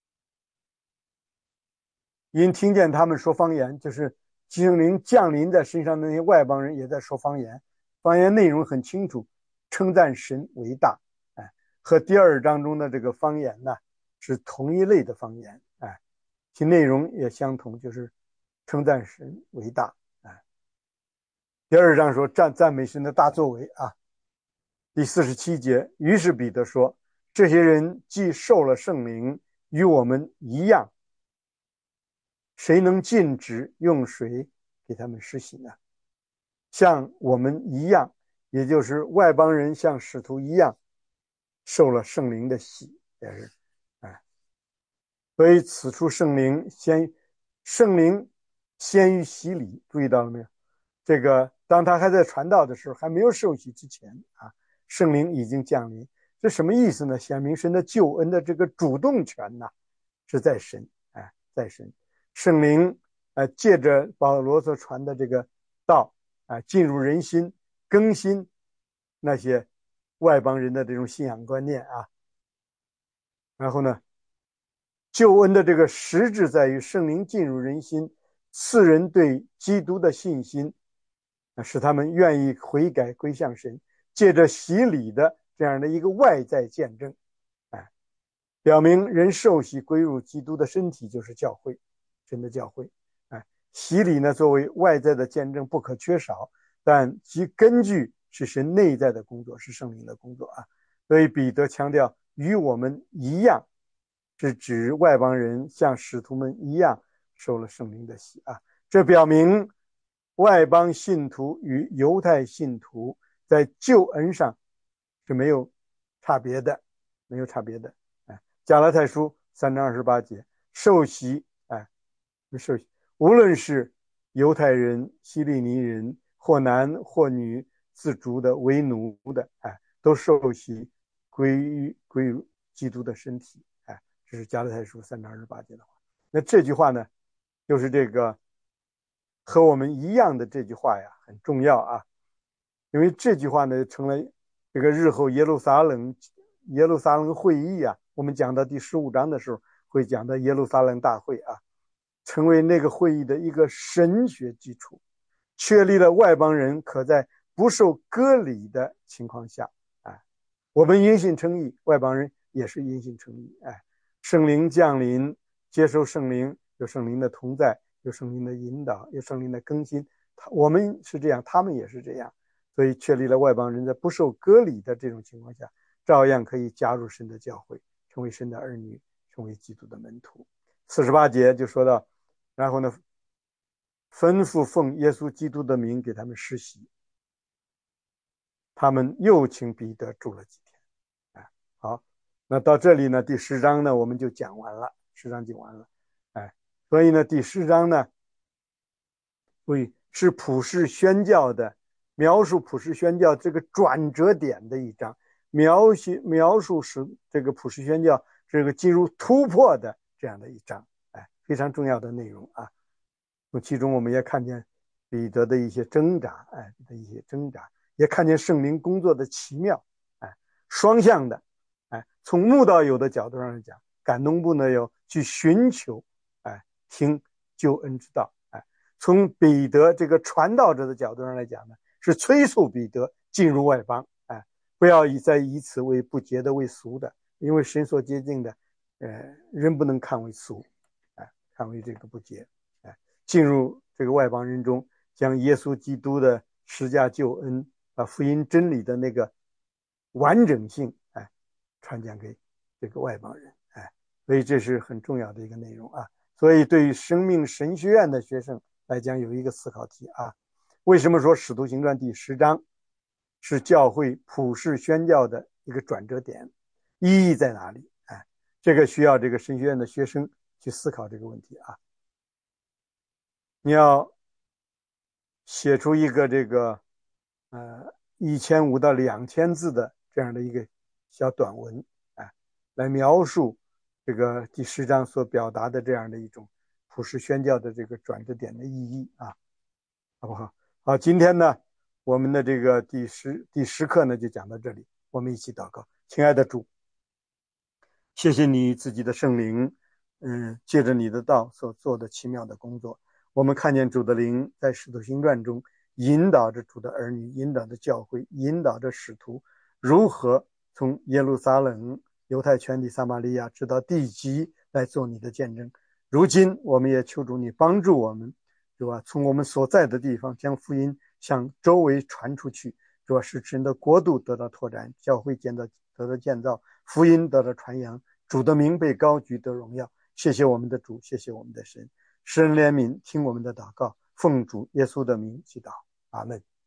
因听见他们说方言，就是圣灵降临在身上的那些外邦人也在说方言，方言内容很清楚，称赞神为大，哎，和第二章中的这个方言呢是同一类的方言，哎，其内容也相同，就是称赞神为大，哎。第二章说赞赞美神的大作为啊。第四十七节，于是彼得说，这些人既受了圣灵，与我们一样，谁能禁止用水给他们施洗呢？像我们一样，也就是外邦人像使徒一样受了圣灵的洗，也是，哎，所以此处圣灵先圣灵先于洗礼，注意到了没有？这个当他还在传道的时候，还没有受洗之前啊，圣灵已经降临，这什么意思呢？显明神的救恩的这个主动权呢，是在神，哎，在神。圣灵呃，借着保罗所传的这个道啊，进入人心，更新那些外邦人的这种信仰观念啊。然后呢，救恩的这个实质在于圣灵进入人心，赐人对基督的信心，使他们愿意悔改归向神，借着洗礼的这样的一个外在见证，哎，表明人受洗归入基督的身体就是教会，神的教会，哎，洗礼呢作为外在的见证不可缺少，但其根据是神内在的工作，是圣灵的工作啊。所以彼得强调与我们一样，是指外邦人像使徒们一样受了圣灵的洗啊。这表明外邦信徒与犹太信徒在救恩上是没有差别的，没有差别的。哎，加拉太书三章二十八节，受洗，哎，受洗，无论是犹太人、希利尼人，或男或女，自主的、为奴的，哎， 都受洗归于归于基督的身体。哎，这是加拉太书三章二十八节的话。那这句话呢，就是这个和我们一样的这句话呀，很重要啊。因为这句话呢，成了这个日后耶路撒冷耶路撒冷会议啊，我们讲到第十五章的时候会讲到耶路撒冷大会啊，成为那个会议的一个神学基础，确立了外邦人可在不受割礼的情况下，哎，我们因信称义，外邦人也是因信称义，哎，圣灵降临，接受圣灵，有圣灵的同在，有圣灵的引导，有圣灵的更新，我们是这样，他们也是这样。所以确立了外邦人在不受割礼的这种情况下，照样可以加入神的教会，成为神的儿女，成为基督的门徒。四十八节就说到，然后呢，吩咐奉耶稣基督的名给他们施洗，他们又请彼得住了几天。哎，好，那到这里呢，第十章呢我们就讲完了，十章讲完了。哎，所以呢，第十章呢，会是普世宣教的。描述普世宣教这个转折点的一章，描写描述是这个普世宣教这个进入突破的这样的一章，哎，非常重要的内容啊。从其中我们也看见彼得的一些挣扎，哎，的一些挣扎，也看见圣灵工作的奇妙，哎，双向的，哎，从慕道友的角度上来讲，感动部呢有去寻求，哎，听救恩之道，哎，从彼得这个传道者的角度上来讲呢。是催促彼得进入外邦，哎，不要以再以此为不洁的为俗的，因为神所洁净的，呃，人不能看为俗，哎，看为这个不洁，哎，进入这个外邦人中，将耶稣基督的十架救恩啊福音真理的那个完整性，哎，传讲给这个外邦人，哎，所以这是很重要的一个内容啊。所以对于生命神学院的学生来讲，有一个思考题啊。为什么说使徒行传第十章是教会普世宣教的一个转折点？意义在哪里？哎，这个需要这个神学院的学生去思考这个问题啊。你要写出一个这个呃一千五到两千字的这样的一个小短文，哎，来描述这个第十章所表达的这样的一种普世宣教的这个转折点的意义啊，好不好？好，今天呢，我们的这个第十第十课呢就讲到这里，我们一起祷告。亲爱的主，谢谢你自己的圣灵，嗯，借着你的道所做的奇妙的工作，我们看见主的灵在使徒行传中引导着主的儿女，引导着教会，引导着使徒如何从耶路撒冷、犹太全体撒玛利亚直到地极来做你的见证。如今我们也求主你帮助我们，是吧？从我们所在的地方将福音向周围传出去，是吧？使神的国度得到拓展，教会建造得到建造，福音得到传扬，主的名被高举得荣耀。谢谢我们的主，谢谢我们的神，施恩怜悯，听我们的祷告，奉主耶稣的名祈祷，阿们。